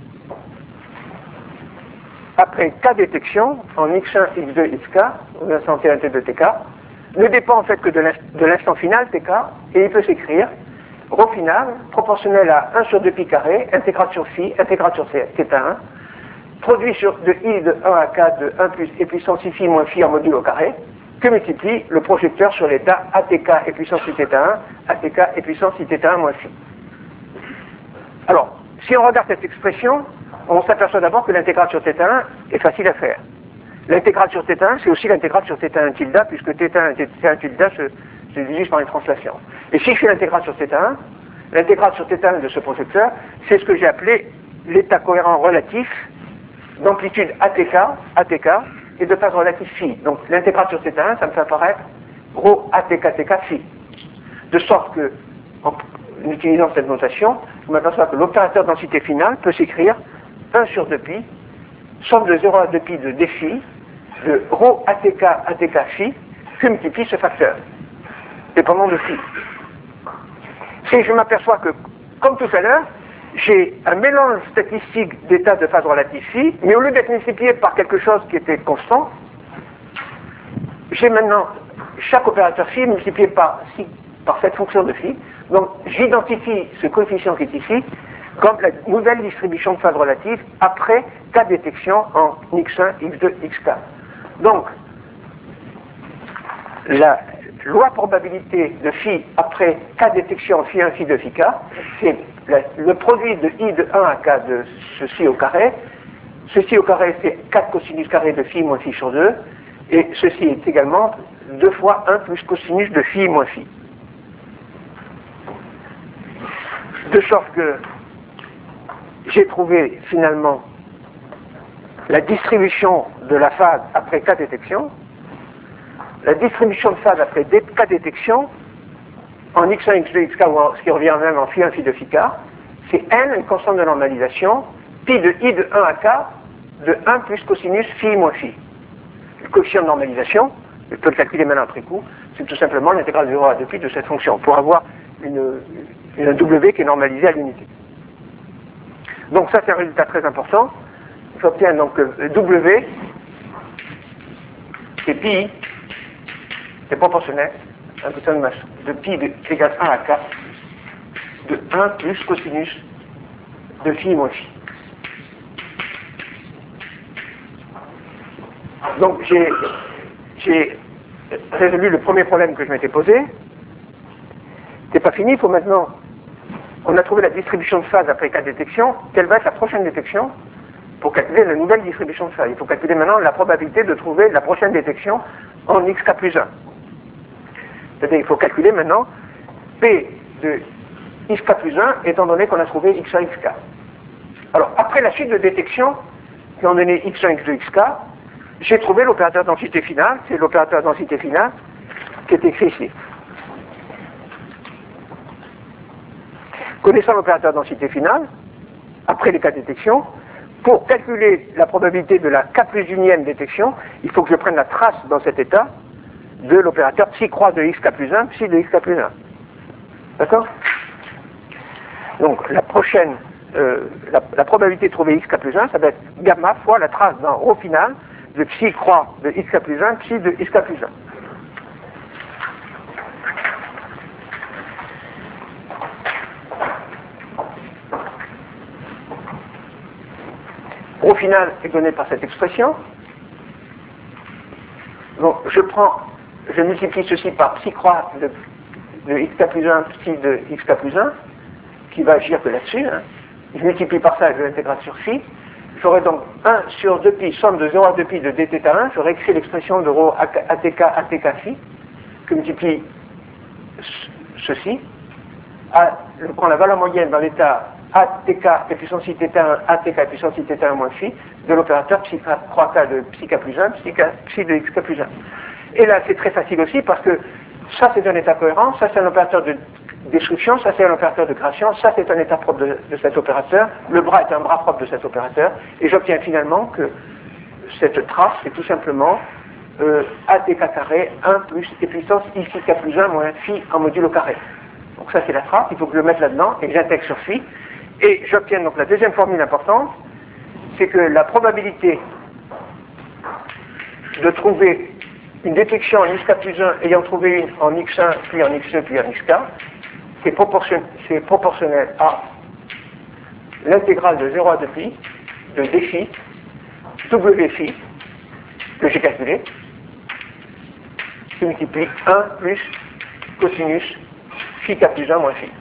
après k détection, en x1, x2, xk, ou l'instant t1, t2, tk, ne dépend en fait que de l'instant final, tk, et il peut s'écrire ρ final, proportionnel à 1 sur 2 pi carré, intégrale sur phi, intégrale sur θ1, produit de i de 1 à k de 1 plus e puissance i phi moins phi en module au carré, que multiplie le projecteur sur l'état ATK et puissance i θ1, ATK et puissance i θ1 moins phi. Alors, si on regarde cette expression, on s'aperçoit d'abord que l'intégrale sur θ1 est facile à faire. L'intégrale sur θ1, c'est aussi l'intégrale sur θ1 tilde, puisque θ1 et θ1 tilde se divisent par une translation. Et si je fais l'intégrale sur θ1, l'intégrale sur θ1 de ce projecteur, c'est ce que j'ai appelé l'état cohérent relatif d'amplitude ATK, et de phase relative phi. Donc l'intégrale sur θ1, ça me fait apparaître ρ ATK phi. De sorte que, en utilisant cette notation, je m'aperçois que l'opérateur densité finale peut s'écrire 1 sur 2 pi, somme de 0 à 2 pi de d phi, de ρ ATK phi, que multiplie ce facteur, dépendant de phi. Si je m'aperçois que, comme tout à l'heure, j'ai un mélange statistique d'états de phase relative phi, mais au lieu d'être multiplié par quelque chose qui était constant, j'ai maintenant chaque opérateur phi multiplié par cette fonction de phi. Donc j'identifie ce coefficient qui est ici comme la nouvelle distribution de phase relative après k détection en x1, x2, xk. Donc loi probabilité de phi après k détection phi 1, phi 2, phi k, c'est le produit de i de 1 à k de ceci au carré. Ceci au carré, c'est 4 cosinus carré de phi moins phi sur 2. Et ceci est également 2 fois 1 plus cosinus de phi moins phi. De sorte que j'ai trouvé finalement la distribution de la phase après k détection. La distribution de phase après k détection en x1, x2, xk, ou ce qui revient même en phi 1, phi 2, phi k, c'est n, une constante de normalisation, pi de i de 1 à k de 1 plus cosinus phi moins phi. Le coefficient de normalisation, je peux le calculer maintenant après coup, c'est tout simplement l'intégrale de 0 à 2pi de cette fonction, pour avoir une W qui est normalisée à l'unité. Donc ça c'est un résultat très important. J'obtiens donc W, c'est pi, c'est proportionnel, un putain de masse, de pi égale 1 à k, de 1 plus cosinus de phi moins phi. Donc j'ai résolu le premier problème que je m'étais posé. C'est pas fini, il faut maintenant... On a trouvé la distribution de phase après k détection. Quelle va être la prochaine détection pour calculer la nouvelle distribution de phase? Il faut calculer maintenant la probabilité de trouver la prochaine détection en xk plus 1. C'est-à-dire qu'il faut calculer maintenant P de xk plus 1 étant donné qu'on a trouvé x1, xk. Alors, après la suite de détection qui ont donné x1, x2, xk, j'ai trouvé l'opérateur densité finale. C'est l'opérateur densité finale qui est écrit ici. Connaissant l'opérateur densité finale, après les cas de détection, pour calculer la probabilité de la k plus unième détection, il faut que je prenne la trace dans cet état de l'opérateur psi croix de xk plus 1, psi de xk plus 1. D'accord? Donc la prochaine, la probabilité de trouver xk plus 1, ça va être gamma fois la trace dans ρ final de psi croix de xk plus 1, psi de xk plus 1. Ρ final est donné par cette expression. Donc je multiplie ceci par psi croix de xk plus 1, psi de xk plus 1, qui va agir que là-dessus. Hein. Je multiplie par ça et je l'intégrale sur phi. J'aurai donc 1 sur 2pi, somme de 0 à 2pi de dθ1. J'aurai écrit l'expression de ρ atk atk phi, que multiplie ceci. Je prends la valeur moyenne dans l'état atk et puissance i θ1, atk et puissance i θ1 moins phi, de l'opérateur psi croix k de psi k plus 1, psi de xk plus 1. Et là, c'est très facile aussi, parce que ça, c'est un état cohérent, ça, c'est un opérateur de destruction, ça, c'est un opérateur de création, ça, c'est un état propre de cet opérateur, le bras est un bras propre de cet opérateur, et j'obtiens finalement que cette trace, c'est tout simplement atk carré 1 plus et puissance i phi k plus 1 moins phi en modulo carré. Donc ça, c'est la trace, il faut que je le mette là-dedans, et que j'intègre sur phi, et j'obtiens donc la deuxième formule importante, c'est que la probabilité de trouver une détection en xk plus 1 ayant trouvé une en x1, puis en x2, puis en xk, c'est proportionnel à l'intégrale de 0 à 2pi de d phi, w phi, que j'ai calculé, qui multiplie 1 plus cosinus phi k plus 1 moins phi.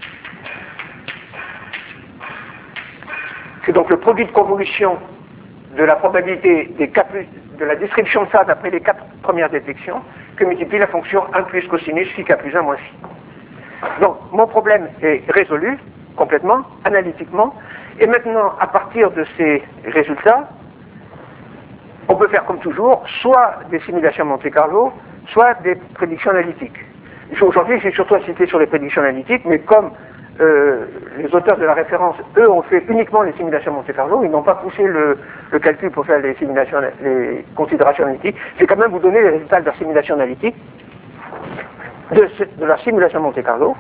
C'est donc le produit de convolution de la probabilité des k plus, de la distribution de phase après les 4 premières détections que multiplie la fonction 1 plus cosinus phi k plus 1 moins phi. Donc mon problème est résolu complètement, analytiquement, et maintenant à partir de ces résultats, on peut faire comme toujours, soit des simulations Monte Carlo, soit des prédictions analytiques. Aujourd'hui, j'ai surtout insisté sur les prédictions analytiques, mais comme les auteurs de la référence, eux, ont fait uniquement les simulations Monte Carlo, ils n'ont pas poussé le calcul pour faire les simulations, les considérations analytiques. Je vais quand même vous donner les résultats de leur simulation analytique, de leur simulation Monte Carlo.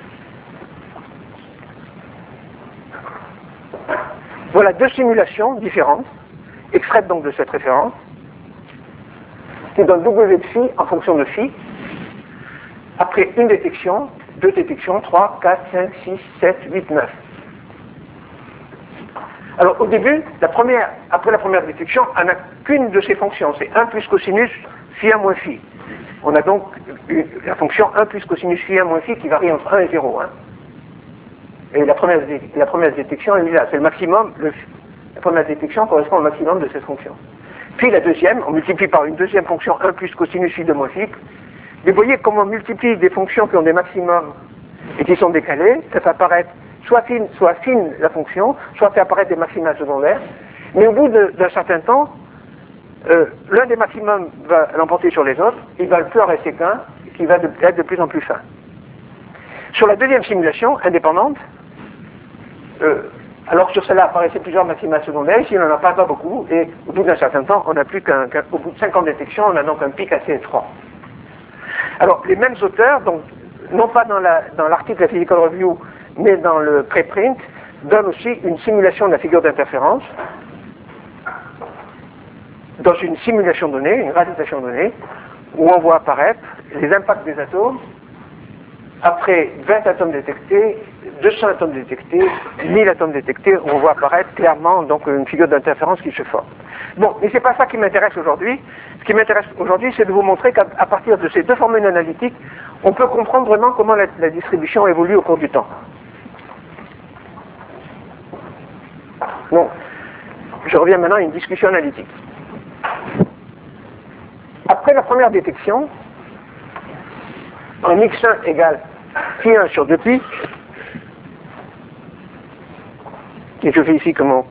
Voilà deux simulations différentes, extraites donc de cette référence, qui donnent W de phi en fonction de phi, après une détection, 2 détections, 3, 4, 5, 6, 7, 8, 9. Alors au début, après la première détection, on n'a qu'une de ces fonctions, c'est 1 plus cosinus phi 1 moins phi. On a donc la fonction 1 plus cosinus phi 1 moins phi qui varie entre 1 et 0. Hein. Et la première détection, elle est là, c'est le maximum, la première détection correspond au maximum de cette fonction. Puis la deuxième, on multiplie par une deuxième fonction 1 plus cosinus phi 2 moins phi. Vous voyez comment on multiplie des fonctions qui ont des maximums et qui sont décalées, ça fait apparaître soit fine la fonction, soit fait apparaître des maxima secondaires, mais au bout d'un certain temps, l'un des maximums va l'emporter sur les autres, il va plus en rester qu'un, qui va être de plus en plus fin. Sur la deuxième simulation, indépendante, alors sur celle-là apparaissaient plusieurs maxima secondaires, ici on n'en a pas beaucoup, et au bout d'un certain temps, on n'a plus qu'au bout de 50 détections, on a donc un pic assez étroit. Alors, les mêmes auteurs, donc, non pas dans l'article de la Physical Review, mais dans le préprint, donnent aussi une simulation de la figure d'interférence, dans une simulation donnée, une radiation donnée, où on voit apparaître les impacts des atomes après 20 atomes détectés, 200 atomes détectés, 1000 atomes détectés, où on voit apparaître clairement donc une figure d'interférence qui se forme. Bon, mais c'est pas ça qui m'intéresse aujourd'hui. Ce qui m'intéresse aujourd'hui, c'est de vous montrer qu'à partir de ces deux formules analytiques, on peut comprendre vraiment comment la distribution évolue au cours du temps. Donc, je reviens maintenant à une discussion analytique. Après la première détection, en x1 égale phi1 sur 2pi, et je fais ici comment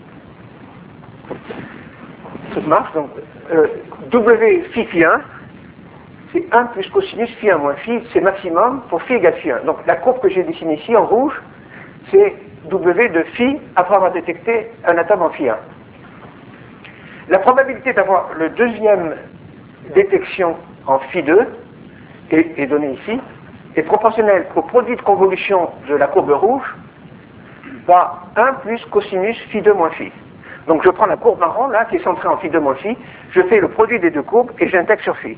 ça marche, donc W phi 1, c'est 1 plus cosinus phi 1 moins phi, c'est maximum pour phi égale phi 1. Donc la courbe que j'ai dessinée ici en rouge, c'est W de phi après avoir détecté un atome en phi 1. La probabilité d'avoir le deuxième détection en phi 2 est donnée ici, est proportionnelle au produit de convolution de la courbe rouge par 1 plus cosinus phi 2 moins phi. Donc je prends la courbe marron là qui est centrée en phi 2 moins phi, je fais le produit des deux courbes et j'intègre sur phi.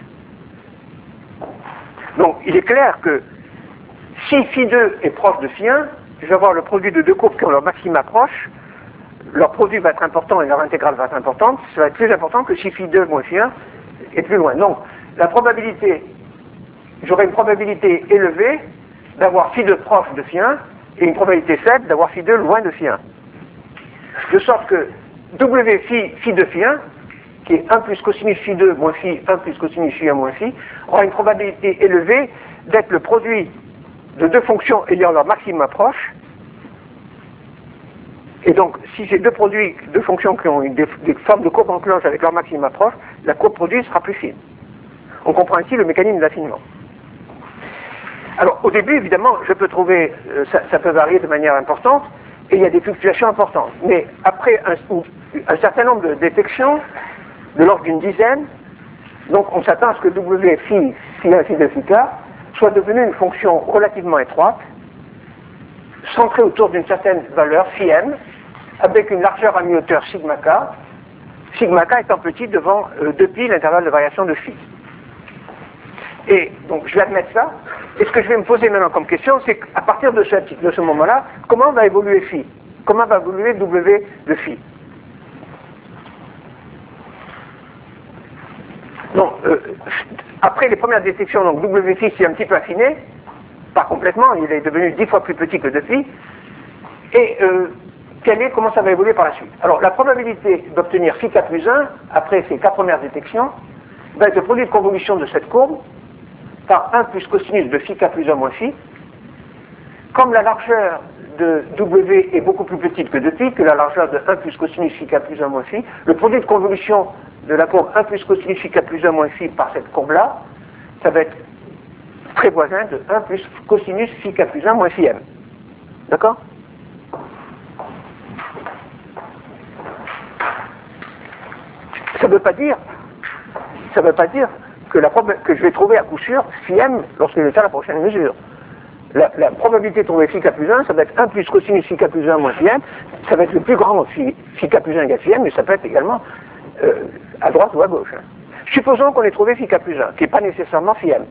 Donc il est clair que si phi 2 est proche de phi 1, je vais avoir le produit de deux courbes qui ont leur maxima proche, leur produit va être important et leur intégrale va être importante, ça va être plus important que si phi 2 moins phi 1 est plus loin. Donc la probabilité, j'aurai une probabilité élevée d'avoir phi 2 proche de phi 1 et une probabilité faible d'avoir phi 2 loin de phi 1. De sorte que W phi 2 phi 1, qui est 1 plus cosinus phi 2 moins phi, 1 plus cosinus phi 1 moins phi, aura une probabilité élevée d'être le produit de deux fonctions ayant leur maximum proche. Et donc, si j'ai deux fonctions qui ont des formes de courbe en cloche avec leur maximum proche, la courbe produite sera plus fine. On comprend ainsi le mécanisme d'affinement. Alors, au début, évidemment, je peux trouver, ça peut varier de manière importante, et il y a des fluctuations importantes. Mais après un certain nombre de détections, de l'ordre d'une dizaine, donc on s'attend à ce que W phi 1, phi 2, phi k soit devenu une fonction relativement étroite, centrée autour d'une certaine valeur, phi m, avec une largeur à mi-hauteur sigma k étant petit devant 2pi, l'intervalle de variation de phi. Et donc je vais admettre ça, et ce que je vais me poser maintenant comme question, c'est qu'à partir de ce moment-là, comment va évoluer phi? Comment va évoluer W de phi? Donc, après les premières détections, donc W phi s'est un petit peu affiné, pas complètement, il est devenu 10 fois plus petit que 2 phi, et comment ça va évoluer par la suite? Alors, la probabilité d'obtenir phi k plus 1, après ces 4 premières détections, va être le produit de convolution de cette courbe, par 1 plus cosinus de phi k plus 1 moins phi. Comme la largeur de W est beaucoup plus petite que 2pi, que la largeur de 1 plus cosinus phi k plus 1 moins phi, le produit de convolution de la courbe 1 plus cosinus phi k plus 1 moins phi par cette courbe-là, ça va être très voisin de 1 plus cosinus phi k plus 1 moins phi m. D'accord? Ça ne veut pas dire que je vais trouver à coup sûr phi m lorsque je vais faire la prochaine mesure. La probabilité de trouver phi k plus 1, ça va être 1 plus cosinus phi k plus 1 moins phi m, ça va être le plus grand phi k plus 1 égale phi m, mais ça peut être également à droite ou à gauche. Supposons qu'on ait trouvé phi k plus 1, qui n'est pas nécessairement phi m.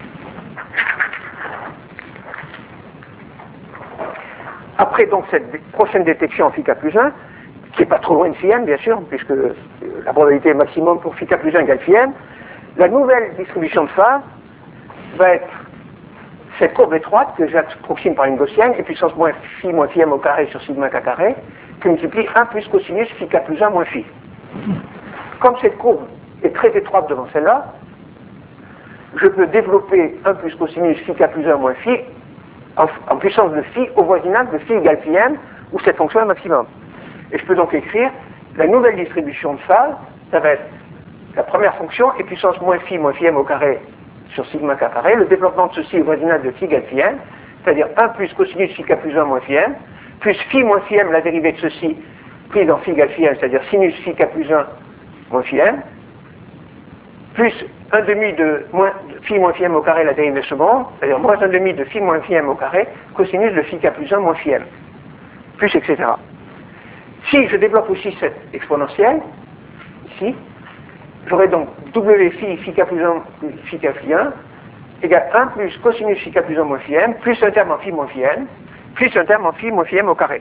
Après donc cette prochaine détection en phi k plus 1, qui n'est pas trop loin de phi m bien sûr, puisque la probabilité maximum pour phi k plus 1 égale phi m, La nouvelle distribution de phase va être cette courbe étroite que j'approxime par une gaussienne, et puissance moins phi moins phi m au carré sur sigma k carré, qui multiplie 1 plus cosinus phi k plus 1 moins phi. Comme cette courbe est très étroite devant celle-là, je peux développer 1 plus cosinus phi k plus 1 moins phi en puissance de phi au voisinage de phi égale phi m, où cette fonction est maximum. Et je peux donc écrire la nouvelle distribution de phase, ça va être la première fonction et puissance moins phi m au carré sur sigma k carré, le développement de ceci au voisinage de phi égale phi m, c'est-à-dire 1 plus cosinus phi k plus 1 moins phi m, plus phi moins phi m, la dérivée de ceci, prise dans phi égale phi m, c'est-à-dire sinus phi k plus 1 moins phi m, plus 1 demi de phi moins phi m au carré, la dérivée seconde, c'est-à-dire moins 1 demi de phi moins phi m au carré, cosinus de phi k plus 1 moins phi m, plus etc. Si je développe aussi cette exponentielle, ici, j'aurai donc w phi k plus 1 phi k phi 1 égale 1 plus cosinus phi k plus 1 moins phi m, plus un terme en phi moins phi m, plus un terme en phi moins phi m au carré.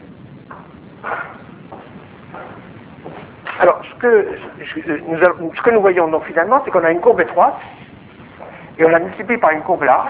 Alors, ce que nous voyons donc finalement, c'est qu'on a une courbe étroite, et on la multiplie par une courbe large,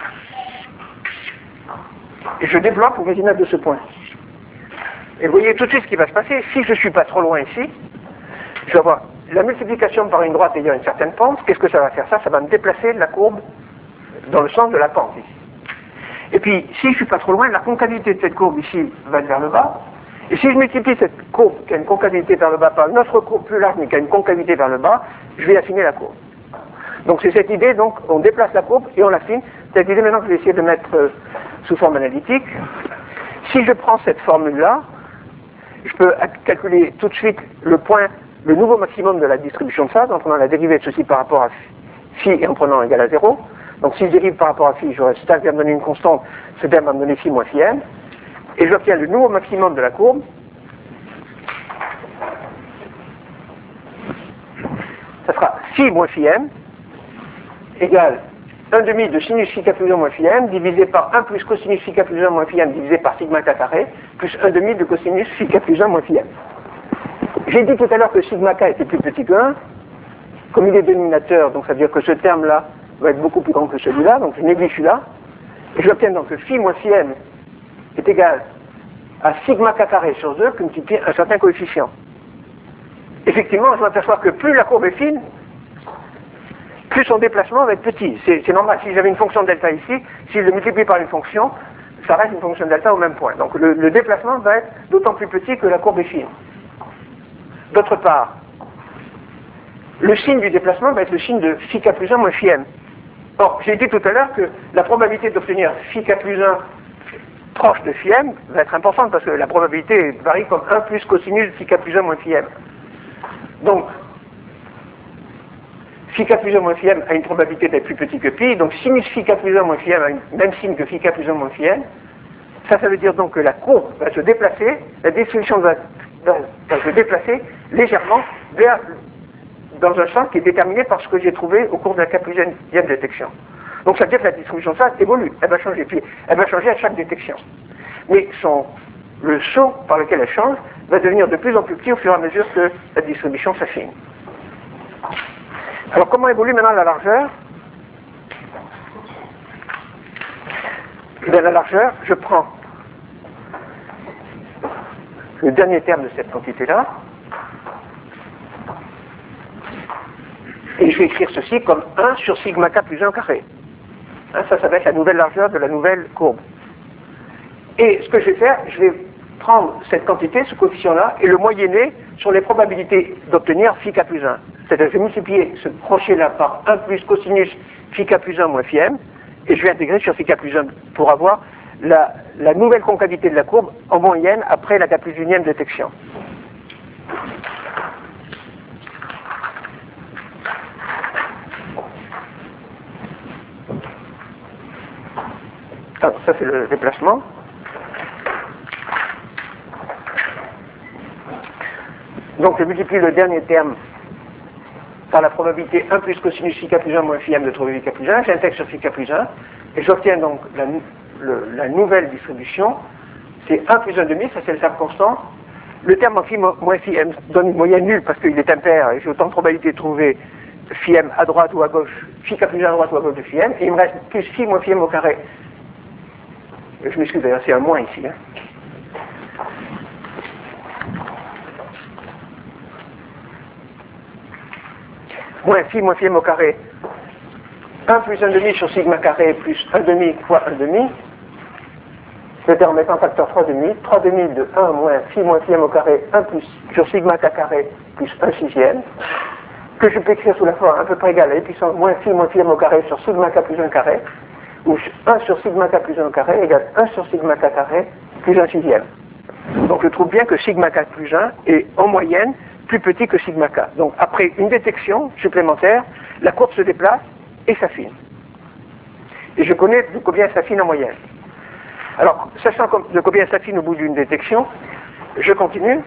et je développe au voisinage de ce point. Et vous voyez tout de suite ce qui va se passer. Si je ne suis pas trop loin ici, je vais avoir la multiplication par une droite ayant une certaine pente. Qu'est-ce que ça va faire? Ça va me déplacer la courbe dans le sens de la pente ici. Et puis, si je ne suis pas trop loin, la concavité de cette courbe ici va vers le bas. Et si je multiplie cette courbe qui a une concavité vers le bas par une autre courbe plus large mais qui a une concavité vers le bas, je vais affiner la courbe. Donc c'est cette idée, donc on déplace la courbe et on l'affine. Cette idée maintenant que je vais essayer de mettre sous forme analytique. Si je prends cette formule-là, je peux calculer tout de suite le nouveau maximum de la distribution de phase en prenant la dérivée de ceci par rapport à phi et en prenant égal à 0. Donc si je dérive par rapport à phi, j'aurai ce terme qui va me donner une constante, ce terme va me donner phi moins phi m. Et j'obtiens le nouveau maximum de la courbe. Ça sera phi moins phi m égale 1 demi de sinus phi k plus 1 moins phi m divisé par 1 plus cosinus phi k plus 1 moins phi m divisé par sigma k carré plus 1 demi de cosinus phi k plus 1 moins phi m. J'ai dit tout à l'heure que sigma k était plus petit que 1. Comme il est dénominateur, donc ça veut dire que ce terme-là va être beaucoup plus grand que celui-là, donc je néglige celui-là. Et j'obtiens donc que phi moins phi m est égal à sigma k carré sur 2 qui multiplie un certain coefficient. Effectivement, je m'aperçois que plus la courbe est fine, plus son déplacement va être petit. C'est normal. Si j'avais une fonction delta ici, si je le multiplie par une fonction, ça reste une fonction delta au même point. Donc le déplacement va être d'autant plus petit que la courbe est fine. D'autre part, le signe du déplacement va être le signe de phi k plus 1 moins phi m. Or, j'ai dit tout à l'heure que la probabilité d'obtenir phi k plus 1 proche de phi m va être importante parce que la probabilité varie comme 1 plus cosinus phi k plus 1 moins phi m. Donc, phi k plus 1 moins phi m a une probabilité d'être plus petit que pi, donc sinus phi k plus 1 moins phi m a le même signe que phi k plus 1 moins phi m. Ça veut dire donc que la courbe va se déplacer, la distribution va se déplacer légèrement dans un sens qui est déterminé par ce que j'ai trouvé au cours de la quatrième détection. Donc ça veut dire que la distribution de phase évolue, elle va changer, puis elle va changer à chaque détection. Mais le saut par lequel elle change va devenir de plus en plus petit au fur et à mesure que la distribution s'affine. Alors comment évolue maintenant la largeur? La largeur, je prends le dernier terme de cette quantité-là, et je vais écrire ceci comme 1 sur sigma k plus 1 au carré. Ça va être la nouvelle largeur de la nouvelle courbe. Et ce que je vais faire, je vais prendre cette quantité, ce coefficient-là, et le moyenner sur les probabilités d'obtenir phi k plus 1. C'est-à-dire que je vais multiplier ce crochet-là par 1 plus cosinus phi k plus 1 moins phi m, et je vais intégrer sur phi k plus 1 pour avoir la nouvelle concavité de la courbe en moyenne après la k plus 1e détection. Alors, ça c'est le déplacement. Donc je multiplie le dernier terme par la probabilité 1 plus cosinus phi k plus 1 moins phi m de trouver phi k plus 1, j'intègre sur phi k plus 1, et j'obtiens donc la nouvelle distribution, c'est 1 plus 1 demi, ça c'est le terme constant. Le terme en phi moins phi m donne une moyenne nulle parce qu'il est impair, et j'ai autant de probabilité de trouver phi m à droite ou à gauche, phi k plus 1 à droite ou à gauche de phi m, et il me reste plus phi moins phi m au carré. Je m'excuse d'ailleurs, c'est un moins ici. Hein. Moins phi m au carré, 1 plus 1 demi sur sigma carré plus 1 demi fois 1 demi, c'est-à-dire en mettant facteur 3 demi de 1 moins phi m au carré, 1 plus sur sigma k carré plus 1 sixième, que je peux écrire sous la forme à peu près égale à puissance moins phi m au carré sur sigma k plus 1 carré, où 1 sur sigma k plus 1 carré égale 1 sur sigma k carré plus 1 sixième. Donc je trouve bien que sigma k plus 1 est en moyenne plus petit que sigma k. Donc après une détection supplémentaire, la courbe se déplace et s'affine. Et je connais de combien s'affine en moyenne. Alors, sachant de combien s'affine au bout d'une détection, je continue.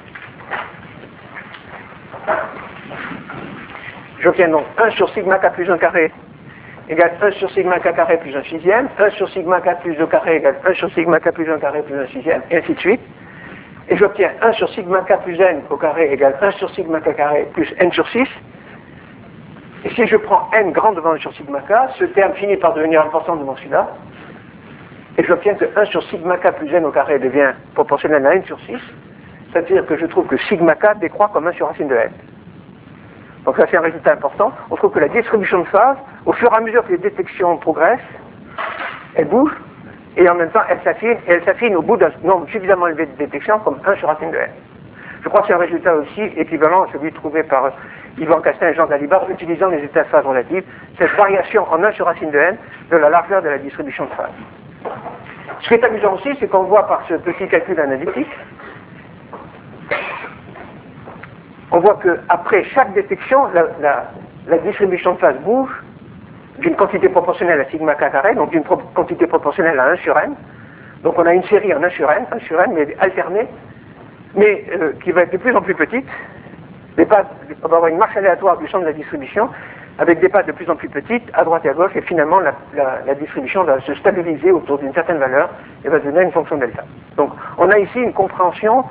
J'obtiens donc 1 sur sigma k plus 1 carré égale 1 sur sigma k carré plus 1 sixième, 1 sur sigma k plus 2 carré égale 1 sur sigma k plus 1 carré plus 1 sixième, et ainsi de suite. Et j'obtiens 1 sur sigma k plus n au carré égale 1 sur sigma k carré plus n sur 6. Et si je prends n grand devant 1 sur sigma k, ce terme finit par devenir important devant celui-là. Et j'obtiens que 1 sur sigma k plus n au carré devient proportionnel à n sur 6. C'est-à-dire que je trouve que sigma k décroît comme 1 sur racine de n. Donc ça c'est un résultat important. On trouve que la distribution de phase, au fur et à mesure que les détections progressent, elle bouge, et en même temps elle s'affine au bout d'un nombre suffisamment élevé de détections comme 1 sur racine de n. Je crois que c'est un résultat aussi équivalent à celui trouvé par Yvan Castin et Jean Dalibard utilisant les états de phase relatives, cette variation en 1 sur racine de n de la largeur de la distribution de phase. Ce qui est amusant aussi, c'est qu'on voit par ce petit calcul analytique, on voit qu'après chaque détection, la distribution de phase bouge d'une quantité proportionnelle à sigma k carré, donc d'une quantité proportionnelle à 1 sur n. Donc on a une série en 1 sur n, mais alternée, mais qui va être de plus en plus petite. On va avoir une marche aléatoire du champ de la distribution, avec des pattes de plus en plus petites, à droite et à gauche, et finalement la distribution va se stabiliser autour d'une certaine valeur, et va devenir une fonction delta. Donc on a ici une compréhension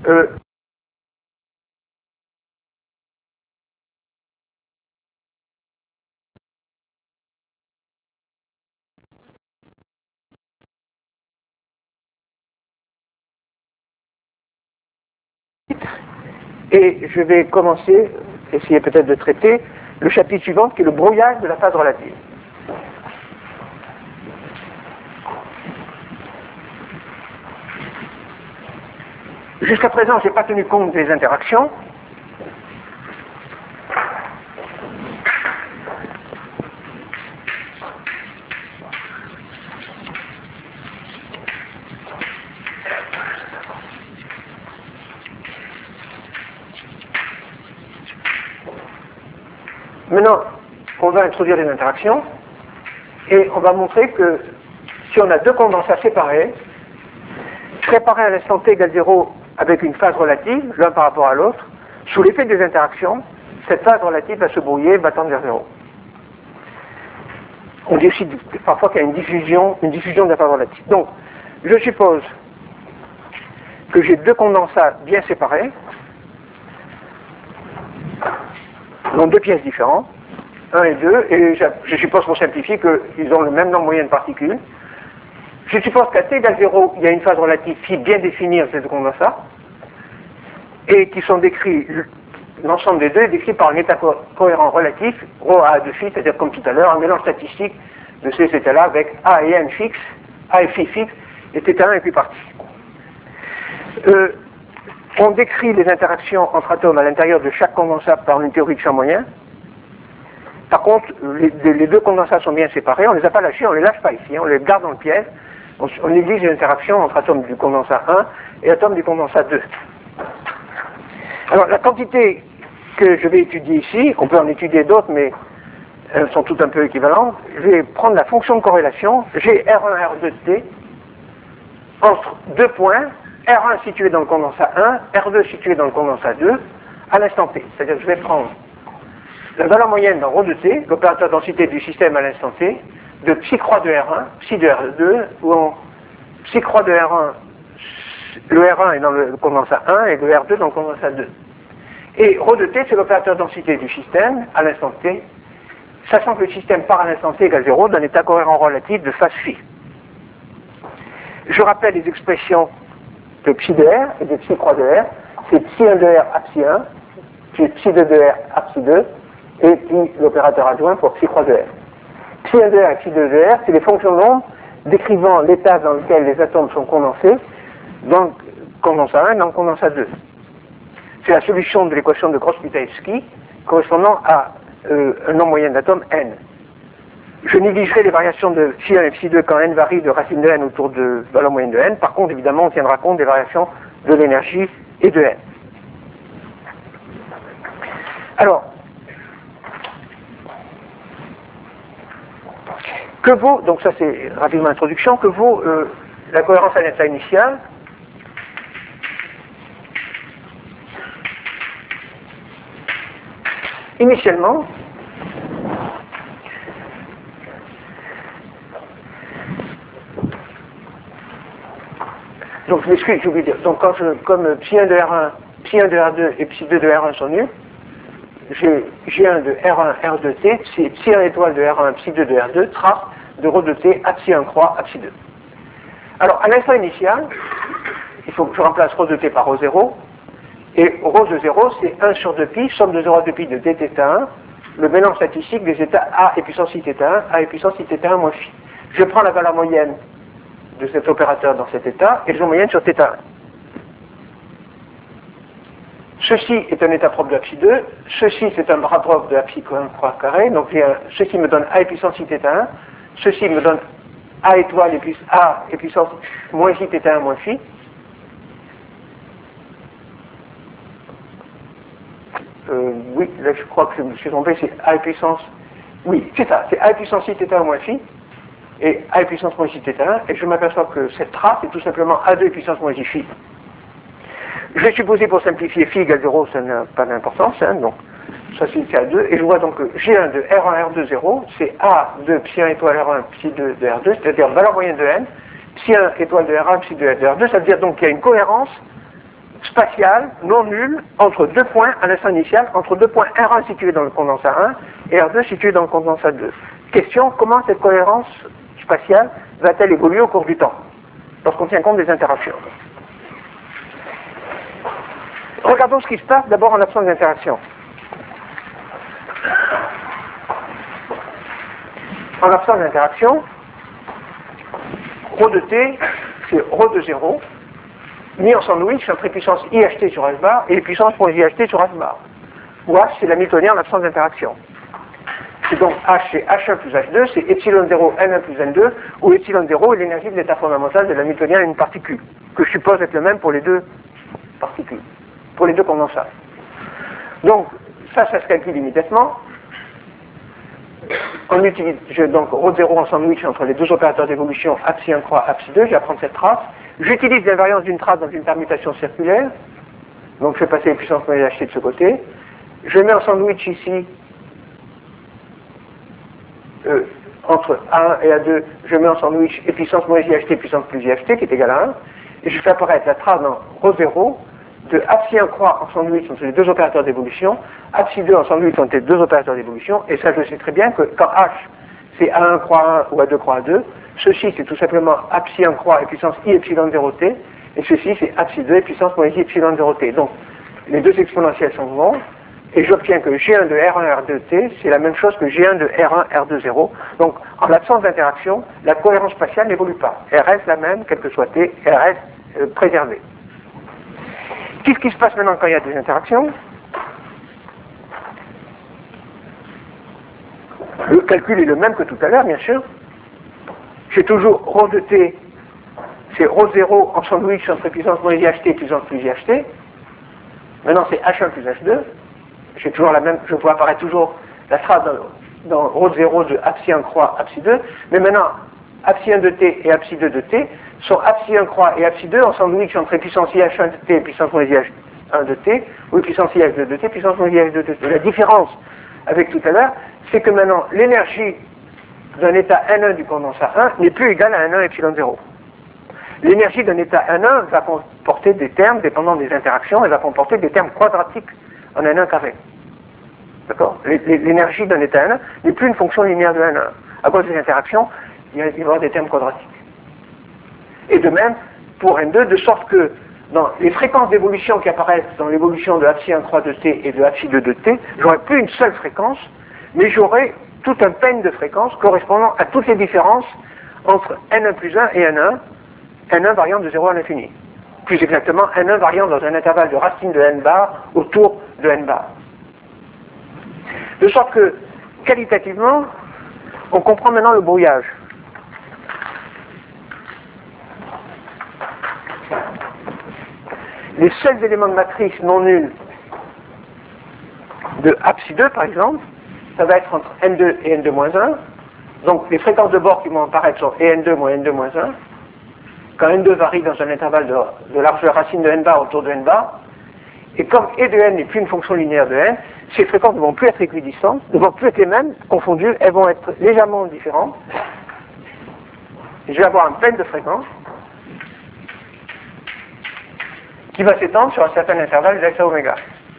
et je vais commencer, essayer peut-être de traiter, le chapitre suivant qui est le brouillage de la phase relative. Jusqu'à présent, je n'ai pas tenu compte des interactions. Maintenant, on va introduire les interactions et on va montrer que si on a deux condensats séparés, préparés à l'instant t égale 0 avec une phase relative, l'un par rapport à l'autre, sous l'effet des interactions, cette phase relative va se brouiller, va tendre vers 0. On dit aussi parfois qu'il y a une diffusion de la phase relative. Donc, je suppose que j'ai deux condensats bien séparés, dans deux pièces différentes, 1 et 2, et je suppose qu'on simplifie qu'ils ont le même nombre moyen de particules. Je suppose qu'à t égale 0, il y a une phase relative phi bien définie entre ces deux condensats, et qui sont décrits, l'ensemble des deux est décrit par un état cohérent relatif, ρ à de phi, c'est-à-dire comme tout à l'heure, un mélange statistique de ces états-là avec A et N fixe, A et phi fixe, et θ1 et puis partie. On décrit les interactions entre atomes à l'intérieur de chaque condensat par une théorie de champ moyen. Par contre, les deux condensats sont bien séparés, on ne les a pas lâchés, on ne les lâche pas ici, on les garde dans le piège. On néglige les interactions entre atomes du condensat 1 et atomes du condensat 2. Alors, la quantité que je vais étudier ici, on peut en étudier d'autres, mais elles sont toutes un peu équivalentes. Je vais prendre la fonction de corrélation, j'ai R1, R2 de T, entre deux points, R1 situé dans le condensat 1, R2 situé dans le condensat 2, à l'instant T. C'est-à-dire que je vais prendre la valeur moyenne dans ρ de T, l'opérateur densité du système à l'instant T, de psi croix de R1, psi de R2, où en psi croix de R1, le R1 est dans le condensat 1 et le R2 dans le condensat 2. Et ρ de t, c'est l'opérateur densité du système à l'instant t, sachant que le système part à l'instant t égale 0 d'un état cohérent relatif de phase phi. Je rappelle les expressions de psi de R et de psi croix de R. C'est psi 1 de R à psi 1, puis psi 2 de R à psi 2, et puis l'opérateur adjoint pour psi croix de R. Psi 1 de R et psi 2 de R, c'est les fonctions d'onde décrivant l'état dans lequel les atomes sont condensés dans le condensat 1 et dans le condensat 2. C'est la solution de l'équation de Gross-Mitaevski correspondant à un nombre moyen d'atomes n. Je négligerai les variations de psi 1 et psi 2 quand n varie de racine de n autour de valeur moyenne de n. Par contre, évidemment, on tiendra compte des variations de l'énergie et de n. Alors, que vaut, donc ça c'est rapidement l'introduction, que vaut la cohérence à l'état initial? Initialement, donc je m'excuse, j'ai oublié de dire, donc comme psi 1 de R1, psi 1 de R2 et psi 2 de R1 sont nuls, j'ai G1 de R1, R2T, c'est psi 1 étoile de R1, psi 2 de R2, trace de ρ de T à psi 1 croix à psi 2. Alors, à l'instant initial, il faut que je remplace ρ de T par ρ0, et ρ de 0, c'est 1 sur 2pi, somme de 0 à 2pi de d θ1, le mélange statistique des états A et puissance i θ1, A et puissance i θ1 moins phi. Je prends la valeur moyenne de cet opérateur dans cet état, et je moyenne sur θ1. Ceci est un état propre de psi 2, ceci c'est un bras propre de psi croix carré, donc ceci me donne A et puissance i θ1, ceci me donne A étoile et plus A et puissance moins i θ1 moins phi. Oui, là je crois que je me suis trompé, c'est A et puissance, oui, c'est ça, c'est A et puissance i θ1 moins phi, et A et puissance moins i θ1, et je m'aperçois que cette trace est tout simplement A2 et puissance moins i phi. Je vais supposer pour simplifier phi égale 0, ça n'a pas d'importance, hein, donc ça c'est A2, et je vois donc que G1 de R1, R2, 0, c'est A de psi 1 étoile R1, psi 2 de R2, c'est-à-dire valeur moyenne de n, psi 1 étoile de R1, psi 2 de R2, ça veut dire donc qu'il y a une cohérence spatiale non nulle entre deux points à l'instant initial, entre deux points R1 situés dans le condensat 1 et R2 situés dans le condensat 2. Question, comment cette cohérence spatiale va-t-elle évoluer au cours du temps, lorsqu'on tient compte des interactions? Regardons ce qui se passe d'abord en absence d'interaction. En absence d'interaction, ρ de t, c'est ρ de 0, mis en sandwich entre les puissances IHT sur H bar et les puissances moins IHT sur H bar. Où H, c'est l'hamiltonien en absence d'interaction. C'est donc H, c'est H1 plus H2, c'est epsilon 0, N1 plus N2, où epsilon 0 est l'énergie de l'état fondamental de l'hamiltonien à une particule, que je suppose être le même pour les deux particules, pour les deux condensats. Donc, ça se calcule immédiatement. On utilise donc ρ0 en sandwich entre les deux opérateurs d'évolution A psi 1 croix, A psi 2, je vais prendre cette trace. J'utilise l'invariance d'une trace dans une permutation circulaire, donc je fais passer les puissances moins IHT de ce côté. Je mets en sandwich ici, entre A1 et A2, je mets en sandwich et puissance moins IHT, puissance plus IHT, qui est égale à 1, et je fais apparaître la trace dans ρ0 de A psi 1 croix en sandwich entre les deux opérateurs d'évolution, A psi 2 en sandwich entre les deux opérateurs d'évolution, et ça je sais très bien que quand H c'est A1 croix 1 ou A2 croix 2, ceci c'est tout simplement A psi 1 croix et puissance I epsilon 0t, et ceci c'est A psi 2 et puissance moins I epsilon 0t. Donc les deux exponentielles sont vont, et j'obtiens que G1 de R1 R2t c'est la même chose que G1 de R1 R2 0. Donc en l'absence d'interaction, la cohérence spatiale n'évolue pas. Elle reste la même, quel que soit t, elle reste préservée. Qu'est-ce qui se passe maintenant quand il y a des interactions? Le calcul est le même que tout à l'heure, bien sûr. J'ai toujours ρ de t, c'est ρ0 en sandwich entre puissance moins IHT et puissance plus IHT. Maintenant, c'est H1 plus H2. J'ai toujours la même, je vois apparaître toujours la trace dans ρ0 de A psi 1 croix, A psi 2. Mais maintenant, A psi 1 de t et A psi 2 de t sont A psi 1 croix et A psi 2 en sandwich entre puissance IH1 de t et puissance moins IH1 de t, ou puissance IH2 de t, puissance moins IH2 de t. La différence avec tout à l'heure, c'est que maintenant, l'énergie d'un état N1 du condensat 1 n'est plus égale à N1 epsilon 0. L'énergie d'un état N1 va comporter des termes dépendant des interactions, elle va comporter des termes quadratiques en n1 carré. D'accord? L'énergie d'un état n1 n'est plus une fonction linéaire de n1. À cause des interactions, il va y avoir des termes quadratiques. Et de même pour n2, de sorte que dans les fréquences d'évolution qui apparaissent dans l'évolution de psi 1 croix de t et de psi 2 de t, j'aurai plus une seule fréquence, mais j'aurai tout un peigne de fréquences correspondant à toutes les différences entre n1 plus 1 et n1 variant de 0 à l'infini. Plus exactement, n1 variant dans un intervalle de racine de n bar autour de n bar. De sorte que, qualitativement, on comprend maintenant le brouillage. Les seuls éléments de matrice non nuls de psi 2, par exemple, ça va être entre n2 et n2 moins 1. Donc les fréquences de bord qui vont apparaître sont n2 moins n2 moins 1. Quand n2 varie dans un intervalle de largeur racine de n bar autour de n bar, et comme e de n n'est plus une fonction linéaire de n, ces fréquences ne vont plus être équidistantes, ne vont plus être les mêmes, confondues, elles vont être légèrement différentes. Et je vais avoir un peigne de fréquences qui va s'étendre sur un certain intervalle delta oméga.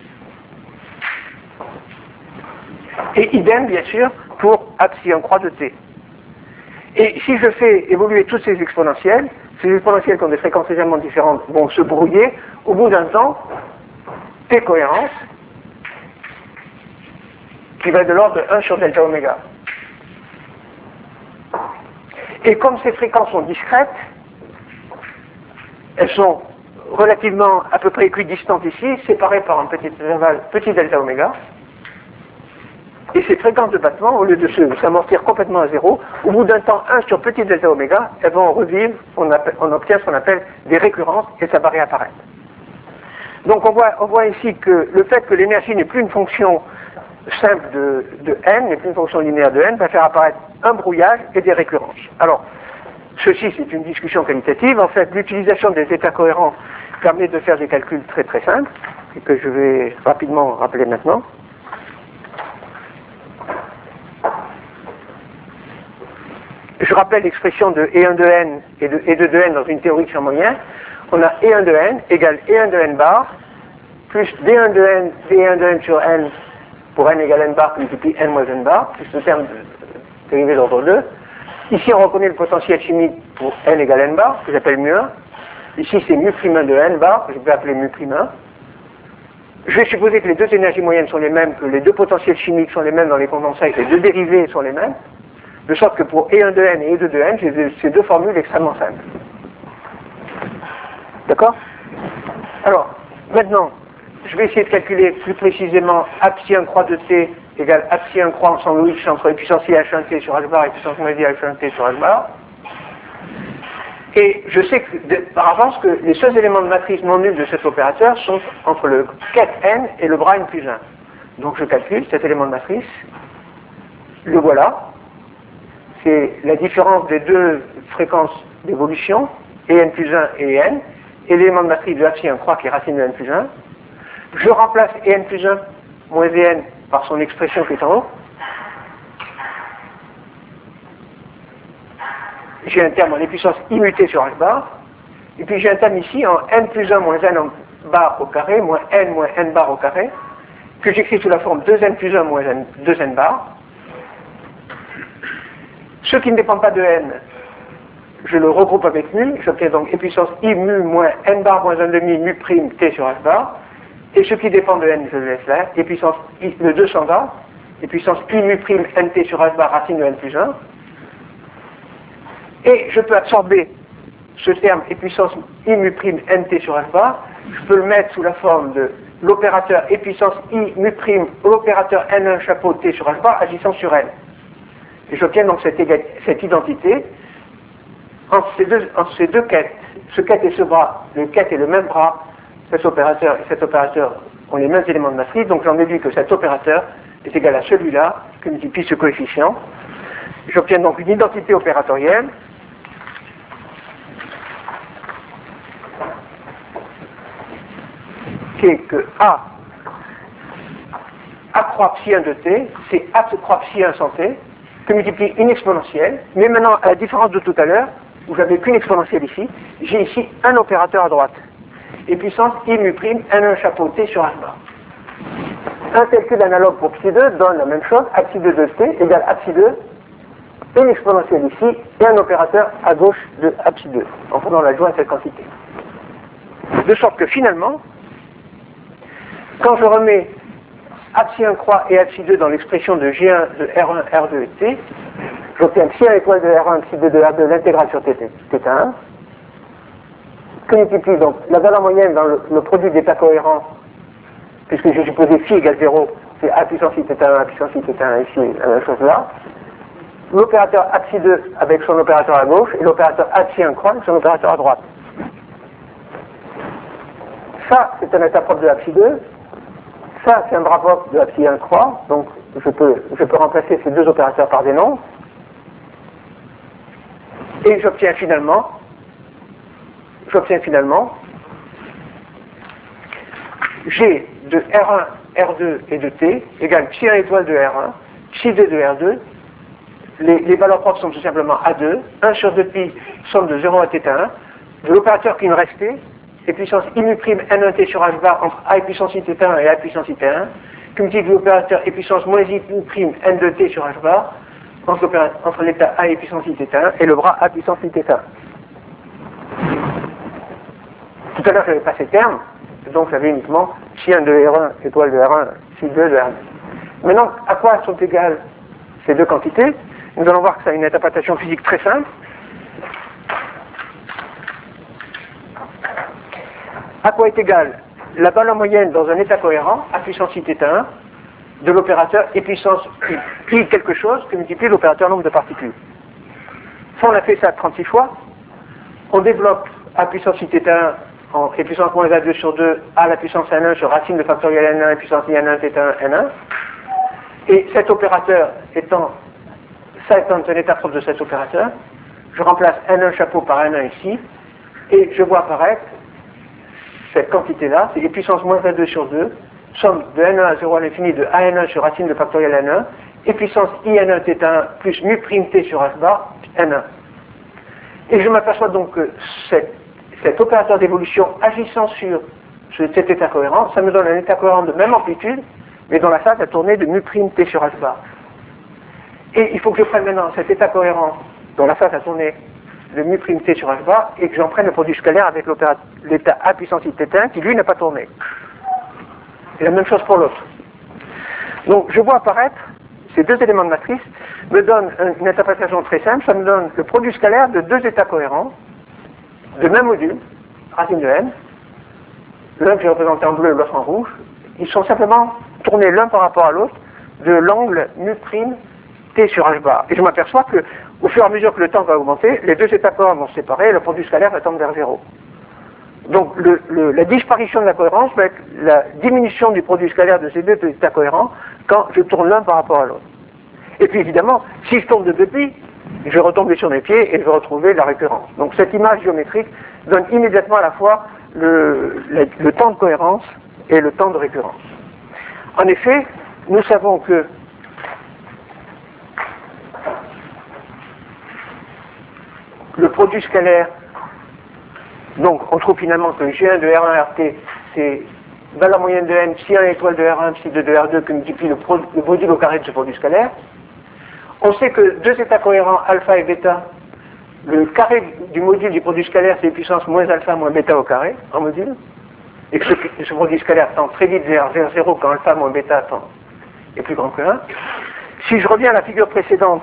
Et idem, bien sûr, pour psi 1 croix de t. Et si je fais évoluer toutes ces exponentielles qui ont des fréquences légèrement différentes vont se brouiller au bout d'un temps, t cohérence, qui va être de l'ordre de 1 sur delta oméga. Et comme ces fréquences sont discrètes, elles sont relativement à peu près équidistantes ici, séparées par un petit intervalle, petit delta oméga. Et ces fréquences de battement, au lieu de s'amortir complètement à zéro, au bout d'un temps 1 sur petit delta oméga, elles vont revivre, on obtient ce qu'on appelle des récurrences, et ça va réapparaître. Donc on voit ici que le fait que l'énergie n'est plus une fonction simple de n, n'est plus une fonction linéaire de n, va faire apparaître un brouillage et des récurrences. Alors, ceci c'est une discussion qualitative. En fait, l'utilisation des états cohérents permet de faire des calculs très très simples, et que je vais rapidement rappeler maintenant. Je rappelle l'expression de E1 de n et de E2 de n dans une théorie de champ moyen. On a E1 de n égale E1 de n bar plus D1 de n, D1 de n sur n pour n égale n bar qui multiplie n moins n bar, plus le terme dérivé d'ordre 2. Ici, on reconnaît le potentiel chimique pour n égale n bar, que j'appelle mu1. Ici, c'est mu'1 de n bar, que je peux appeler mu'1. Je vais supposer que les deux énergies moyennes sont les mêmes, que les deux potentiels chimiques sont les mêmes dans les condensats et que les deux dérivés sont les mêmes. De sorte que pour E1 de n et E2 de n, j'ai ces deux formules extrêmement simples. D'accord? Alors, maintenant, je vais essayer de calculer plus précisément psi 1 croix de t égale psi 1 croix en sandwich entre puissance i h1t sur h bar et puissance moins i h1t sur h bar. Et je sais par avance que les seuls éléments de matrice non nuls de cet opérateur sont entre le ket n et le bras n plus 1. Donc je calcule cet élément de matrice. Le voilà. C'est la différence des deux fréquences d'évolution, En plus 1 et En, et l'élément de matrice de psi 1 croix qui est racine de n plus 1. Je remplace En plus 1 moins En par son expression qui est en haut. J'ai un terme en puissance immutée sur h bar, et puis j'ai un terme ici en n plus 1 moins n en bar au carré, moins n bar au carré, que j'écris sous la forme 2n plus 1 moins 2n bar. Ce qui ne dépend pas de n, je le regroupe avec mu, j'obtiens donc e puissance i mu moins n bar moins 1 demi mu prime t sur h bar, et ce qui dépend de n, je le laisse là, e puissance i, le 2 s'en va, e puissance i mu prime nt sur h bar racine de n plus 1, et je peux absorber ce terme e puissance i mu prime nt sur h bar, je peux le mettre sous la forme de l'opérateur e puissance i mu prime l'opérateur n1 chapeau t sur h bar agissant sur n. Et j'obtiens donc cette identité entre ces deux quêtes, ce quête et ce bras, le quête est le même bras, cet opérateur et cet opérateur ont les mêmes éléments de matrice, donc j'en déduis que cet opérateur est égal à celui-là, que multiplie ce coefficient. J'obtiens donc une identité opératorielle qui est que A accroît psi 1 de t, c'est A accroît psi 1 sans t, que multiplie une exponentielle, mais maintenant, à la différence de tout à l'heure, où j'avais qu'une exponentielle ici, j'ai ici un opérateur à droite, et puissance i mu prime n1 chapeau t sur h bar. Un calcul analogue pour psi 2 donne la même chose, a psi 2 de t égale a psi 2, une exponentielle ici, et un opérateur à gauche de a psi 2, en faisant la jointe à cette quantité. De sorte que finalement, quand je remets a psi 1 croix et a psi 2 dans l'expression de G1 de R1, R2 et T, j'obtiens psi 1 étoile de R1, psi 2 de R2, l'intégrale sur θ1, que multiplie donc la valeur moyenne dans le produit d'états cohérents, puisque j'ai supposé phi égale 0, c'est a puissance i θ1, a puissance i θ1 ici, la même chose là. L'opérateur a psi 2 avec son opérateur à gauche, et l'opérateur a psi 1 croix avec son opérateur à droite. Ça, c'est un état propre de a psi 2. Ça, c'est un bras propre de a psi 1 croix. Donc, je peux remplacer ces deux opérateurs par des nombres. Et j'obtiens finalement G de R1, R2 et de T égale psi 1 étoile de R1, psi 2 de R2. Les valeurs propres sont tout simplement A2, 1 sur 2 pi, somme de 0 à θ1, de l'opérateur qui me restait, et puissance I mu prime N1T sur H bar entre A et puissance I θ1 et A puissance I1, qui multiplie l'opérateur et puissance moins I mu prime N2T sur H bar, entre l'état A et puissance I θ1, et le bras A puissance I θ1. Tout à l'heure, j'avais pas ces termes, donc j'avais uniquement psi 1 de R1 étoile de R1, psi 2 de R2. Maintenant, à quoi sont égales ces deux quantités? Nous allons voir que ça a une interprétation physique très simple. À quoi est égale la valeur moyenne dans un état cohérent, à puissance i θ1, de l'opérateur et puissance i quelque chose que multiplie l'opérateur nombre de particules. Ça, on a fait ça 36 fois. On développe a puissance i θ1 en et puissance moins a2 sur 2, a la puissance n1 sur racine de factoriel n1 et puissance i n1 θ1 n1. Et cet opérateur étant un état propre de cet opérateur, je remplace n1 chapeau par n1 ici, et je vois apparaître cette quantité-là, c'est les puissances moins a2 sur 2, somme de n1 à 0 à l'infini de an1 sur racine de factoriel n1, et puissance in1 θ1 plus mu prime t sur h bar, n1. Et je m'aperçois donc que cet opérateur d'évolution agissant sur cet état cohérent, ça me donne un état cohérent de même amplitude, mais dont la phase a tourné de mu prime t sur h bar. Et il faut que je prenne maintenant cet état cohérent dont la phase a tourné de mu prime t sur h bar et que j'en prenne le produit scalaire avec l'état a puissance i θ1 qui lui n'a pas tourné. Et la même chose pour l'autre. Donc je vois apparaître ces deux éléments de matrice me donnent une interprétation très simple, ça me donne le produit scalaire de deux états cohérents de même module, racine de n, l'un que j'ai représenté en bleu et l'autre en rouge, ils sont simplement tournés l'un par rapport à l'autre de l'angle mu prime t sur h bar. Et je m'aperçois que au fur et à mesure que le temps va augmenter, les deux états cohérents vont se séparer et le produit scalaire va tendre vers 0. Donc la disparition de la cohérence va être la diminution du produit scalaire de ces deux états cohérents quand je tourne l'un par rapport à l'autre. Et puis évidemment, si je tourne de 2 pi, je vais retomber sur mes pieds et je vais retrouver la récurrence. Donc cette image géométrique donne immédiatement à la fois le temps de cohérence et le temps de récurrence. En effet, nous savons que le produit scalaire, donc on trouve finalement que G1 de R1 RT, c'est valeur moyenne de n, psi 1 étoile de R1, psi 2 de R2 que multiplie le module au carré de ce produit scalaire. On sait que deux états cohérents, alpha et bêta, le carré du module du produit scalaire, c'est puissance moins alpha moins bêta au carré, en module, et que ce produit scalaire tend très vite vers 0 quand alpha moins bêta est plus grand que 1. Si je reviens à la figure précédente,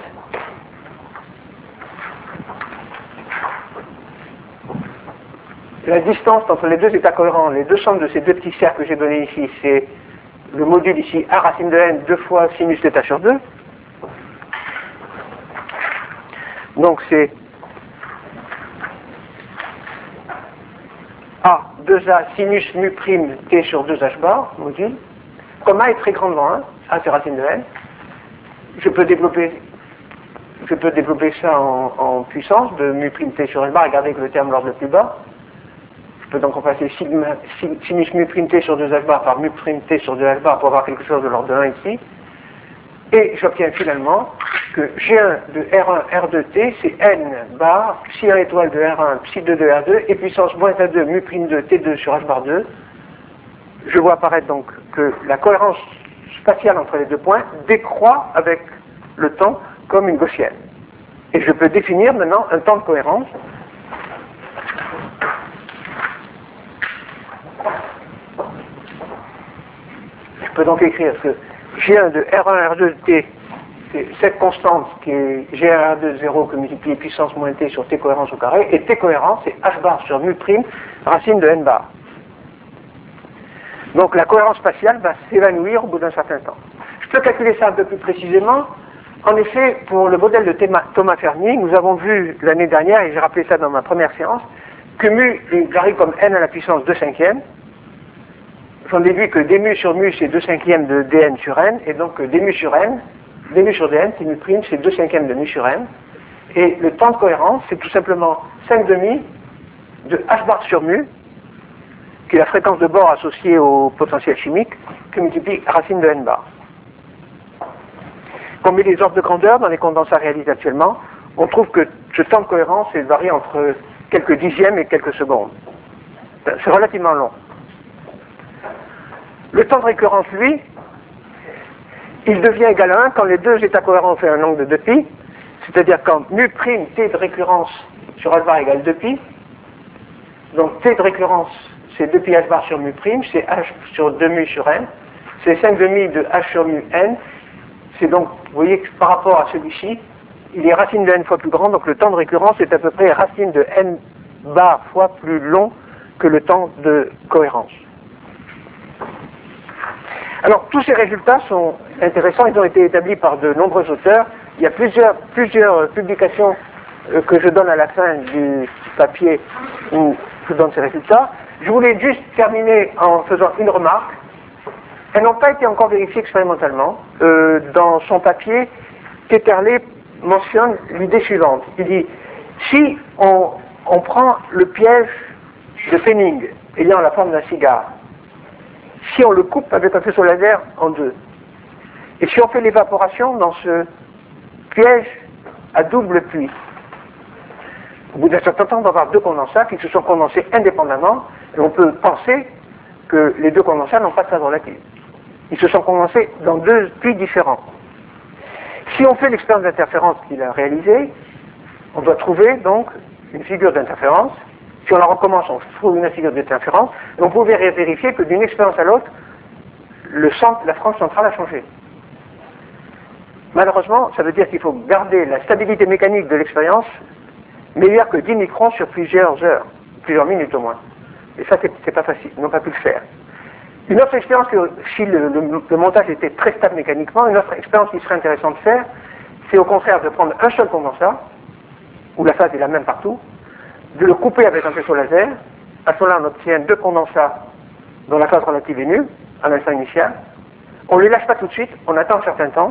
la distance entre les deux états cohérents, les deux sommes de ces deux petits cercles que j'ai donnés ici, c'est le module ici a racine de n 2 fois sinus θ sur 2. Donc c'est A 2A sinus mu prime t sur 2h bar, module. Comme A est très grand devant 1, A c'est racine de n, je peux développer ça en puissance de mu prime t sur h bar, regardez que le terme l'ordre le plus bas. Je peux donc remplacer sinus mu prime t sur 2h bar par mu prime t sur 2h bar pour avoir quelque chose de l'ordre de 1 ici. Et j'obtiens finalement que G1 de R1, R2T, c'est N bar, psi 1 étoile de R1, psi 2 de R2, et puissance moins A2, mu prime de T2 sur H bar 2. Je vois apparaître donc que la cohérence spatiale entre les deux points décroît avec le temps comme une gaussienne. Et je peux définir maintenant un temps de cohérence. Je peux donc écrire que G1 de R1, R2 de T, c'est cette constante qui est G1, R2 de 0 que multiplié puissance moins T sur T cohérence au carré, et T cohérence, c'est H bar sur mu prime, racine de N bar. Donc la cohérence spatiale va s'évanouir au bout d'un certain temps. Je peux calculer ça un peu plus précisément. En effet, pour le modèle de Thomas Fermi, nous avons vu l'année dernière, et j'ai rappelé ça dans ma première séance, que mu varie comme n à la puissance 2/5. J'en déduis que d mu sur mu, c'est 2/5 de dn sur n, et donc d mu sur n, d mu sur dn, c'est mu prime, c'est 2/5 de mu sur n. Et le temps de cohérence, c'est tout simplement 5/2 de h bar sur mu, qui est la fréquence de bord associée au potentiel chimique, que multiplie racine de n bar. Quand on met les ordres de grandeur dans les condensats réalisés actuellement, on trouve que ce temps de cohérence varie entre quelques dixièmes et quelques secondes. C'est relativement long. Le temps de récurrence, lui, il devient égal à 1 quand les deux états cohérents font un angle de 2π, c'est-à-dire quand mu prime t de récurrence sur h bar égale 2π. Donc t de récurrence, c'est 2π h bar sur mu prime, c'est h sur 2 mu sur n, c'est 5/2 de h sur mu n. C'est donc, vous voyez que par rapport à celui-ci, il est racine de n fois plus grand, donc le temps de récurrence est à peu près racine de n bar fois plus long que le temps de cohérence. Alors, tous ces résultats sont intéressants, ils ont été établis par de nombreux auteurs. Il y a plusieurs publications que je donne à la fin du papier où je donne ces résultats. Je voulais juste terminer en faisant une remarque. Elles n'ont pas été encore vérifiées expérimentalement. Dans son papier, Ketterle mentionne l'idée suivante. Il dit, si on prend le piège de Penning, ayant la forme d'un cigare, si on le coupe avec un faisceau laser en deux, et si on fait l'évaporation dans ce piège à double puits, au bout d'un certain temps, on va avoir deux condensats qui se sont condensés indépendamment, et on peut penser que les deux condensats n'ont pas de phase relative. Ils se sont condensés dans deux puits différents. Si on fait l'expérience d'interférence qu'il a réalisée, on doit trouver donc une figure d'interférence. Si on la recommence, on trouve une figure d'interférence. Donc vous pouvez vérifier que d'une expérience à l'autre, la frange centrale a changé. Malheureusement, ça veut dire qu'il faut garder la stabilité mécanique de l'expérience meilleure que 10 microns sur plusieurs heures, plusieurs minutes au moins. Et ça, c'est pas facile, ils n'ont pas pu le faire. Une autre expérience, si le montage était très stable mécaniquement, une autre expérience qui serait intéressante de faire, c'est au contraire de prendre un seul condensat, où la phase est la même partout, de le couper avec un faisceau laser. À ce moment-là, on obtient deux condensats dont la phase relative est nulle, à l'instant initial. On ne les lâche pas tout de suite, on attend un certain temps,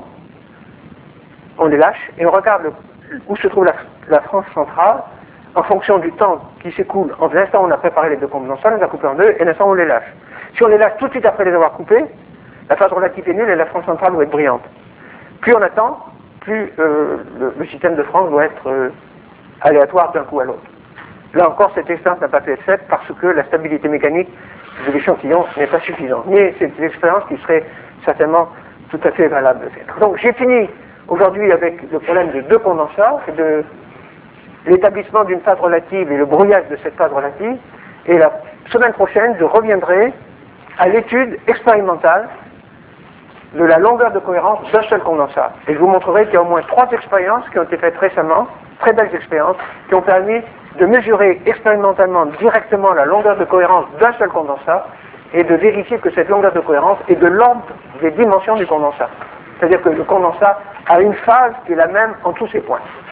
on les lâche, et on regarde où se trouve la frange centrale, en fonction du temps qui s'écoule entre l'instant où on a préparé les deux condensats, on les a coupés en deux, et l'instant où on les lâche. Si on les lâche tout de suite après les avoir coupés, la phase relative est nulle et la frange centrale doit être brillante. Plus on attend, plus le système de frange doit être aléatoire d'un coup à l'autre. Là encore, cette expérience n'a pas pu être faite parce que la stabilité mécanique de l'échantillon n'est pas suffisante. Mais c'est une expérience qui serait certainement tout à fait valable de faire. Donc j'ai fini aujourd'hui avec le problème de deux condensats, de l'établissement d'une phase relative et le brouillage de cette phase relative. Et la semaine prochaine, je reviendrai à l'étude expérimentale de la longueur de cohérence d'un seul condensat. Et je vous montrerai qu'il y a au moins 3 expériences qui ont été faites récemment, très belles expériences, qui ont permis de mesurer expérimentalement directement la longueur de cohérence d'un seul condensat et de vérifier que cette longueur de cohérence est de l'ordre des dimensions du condensat. C'est-à-dire que le condensat a une phase qui est la même en tous ses points.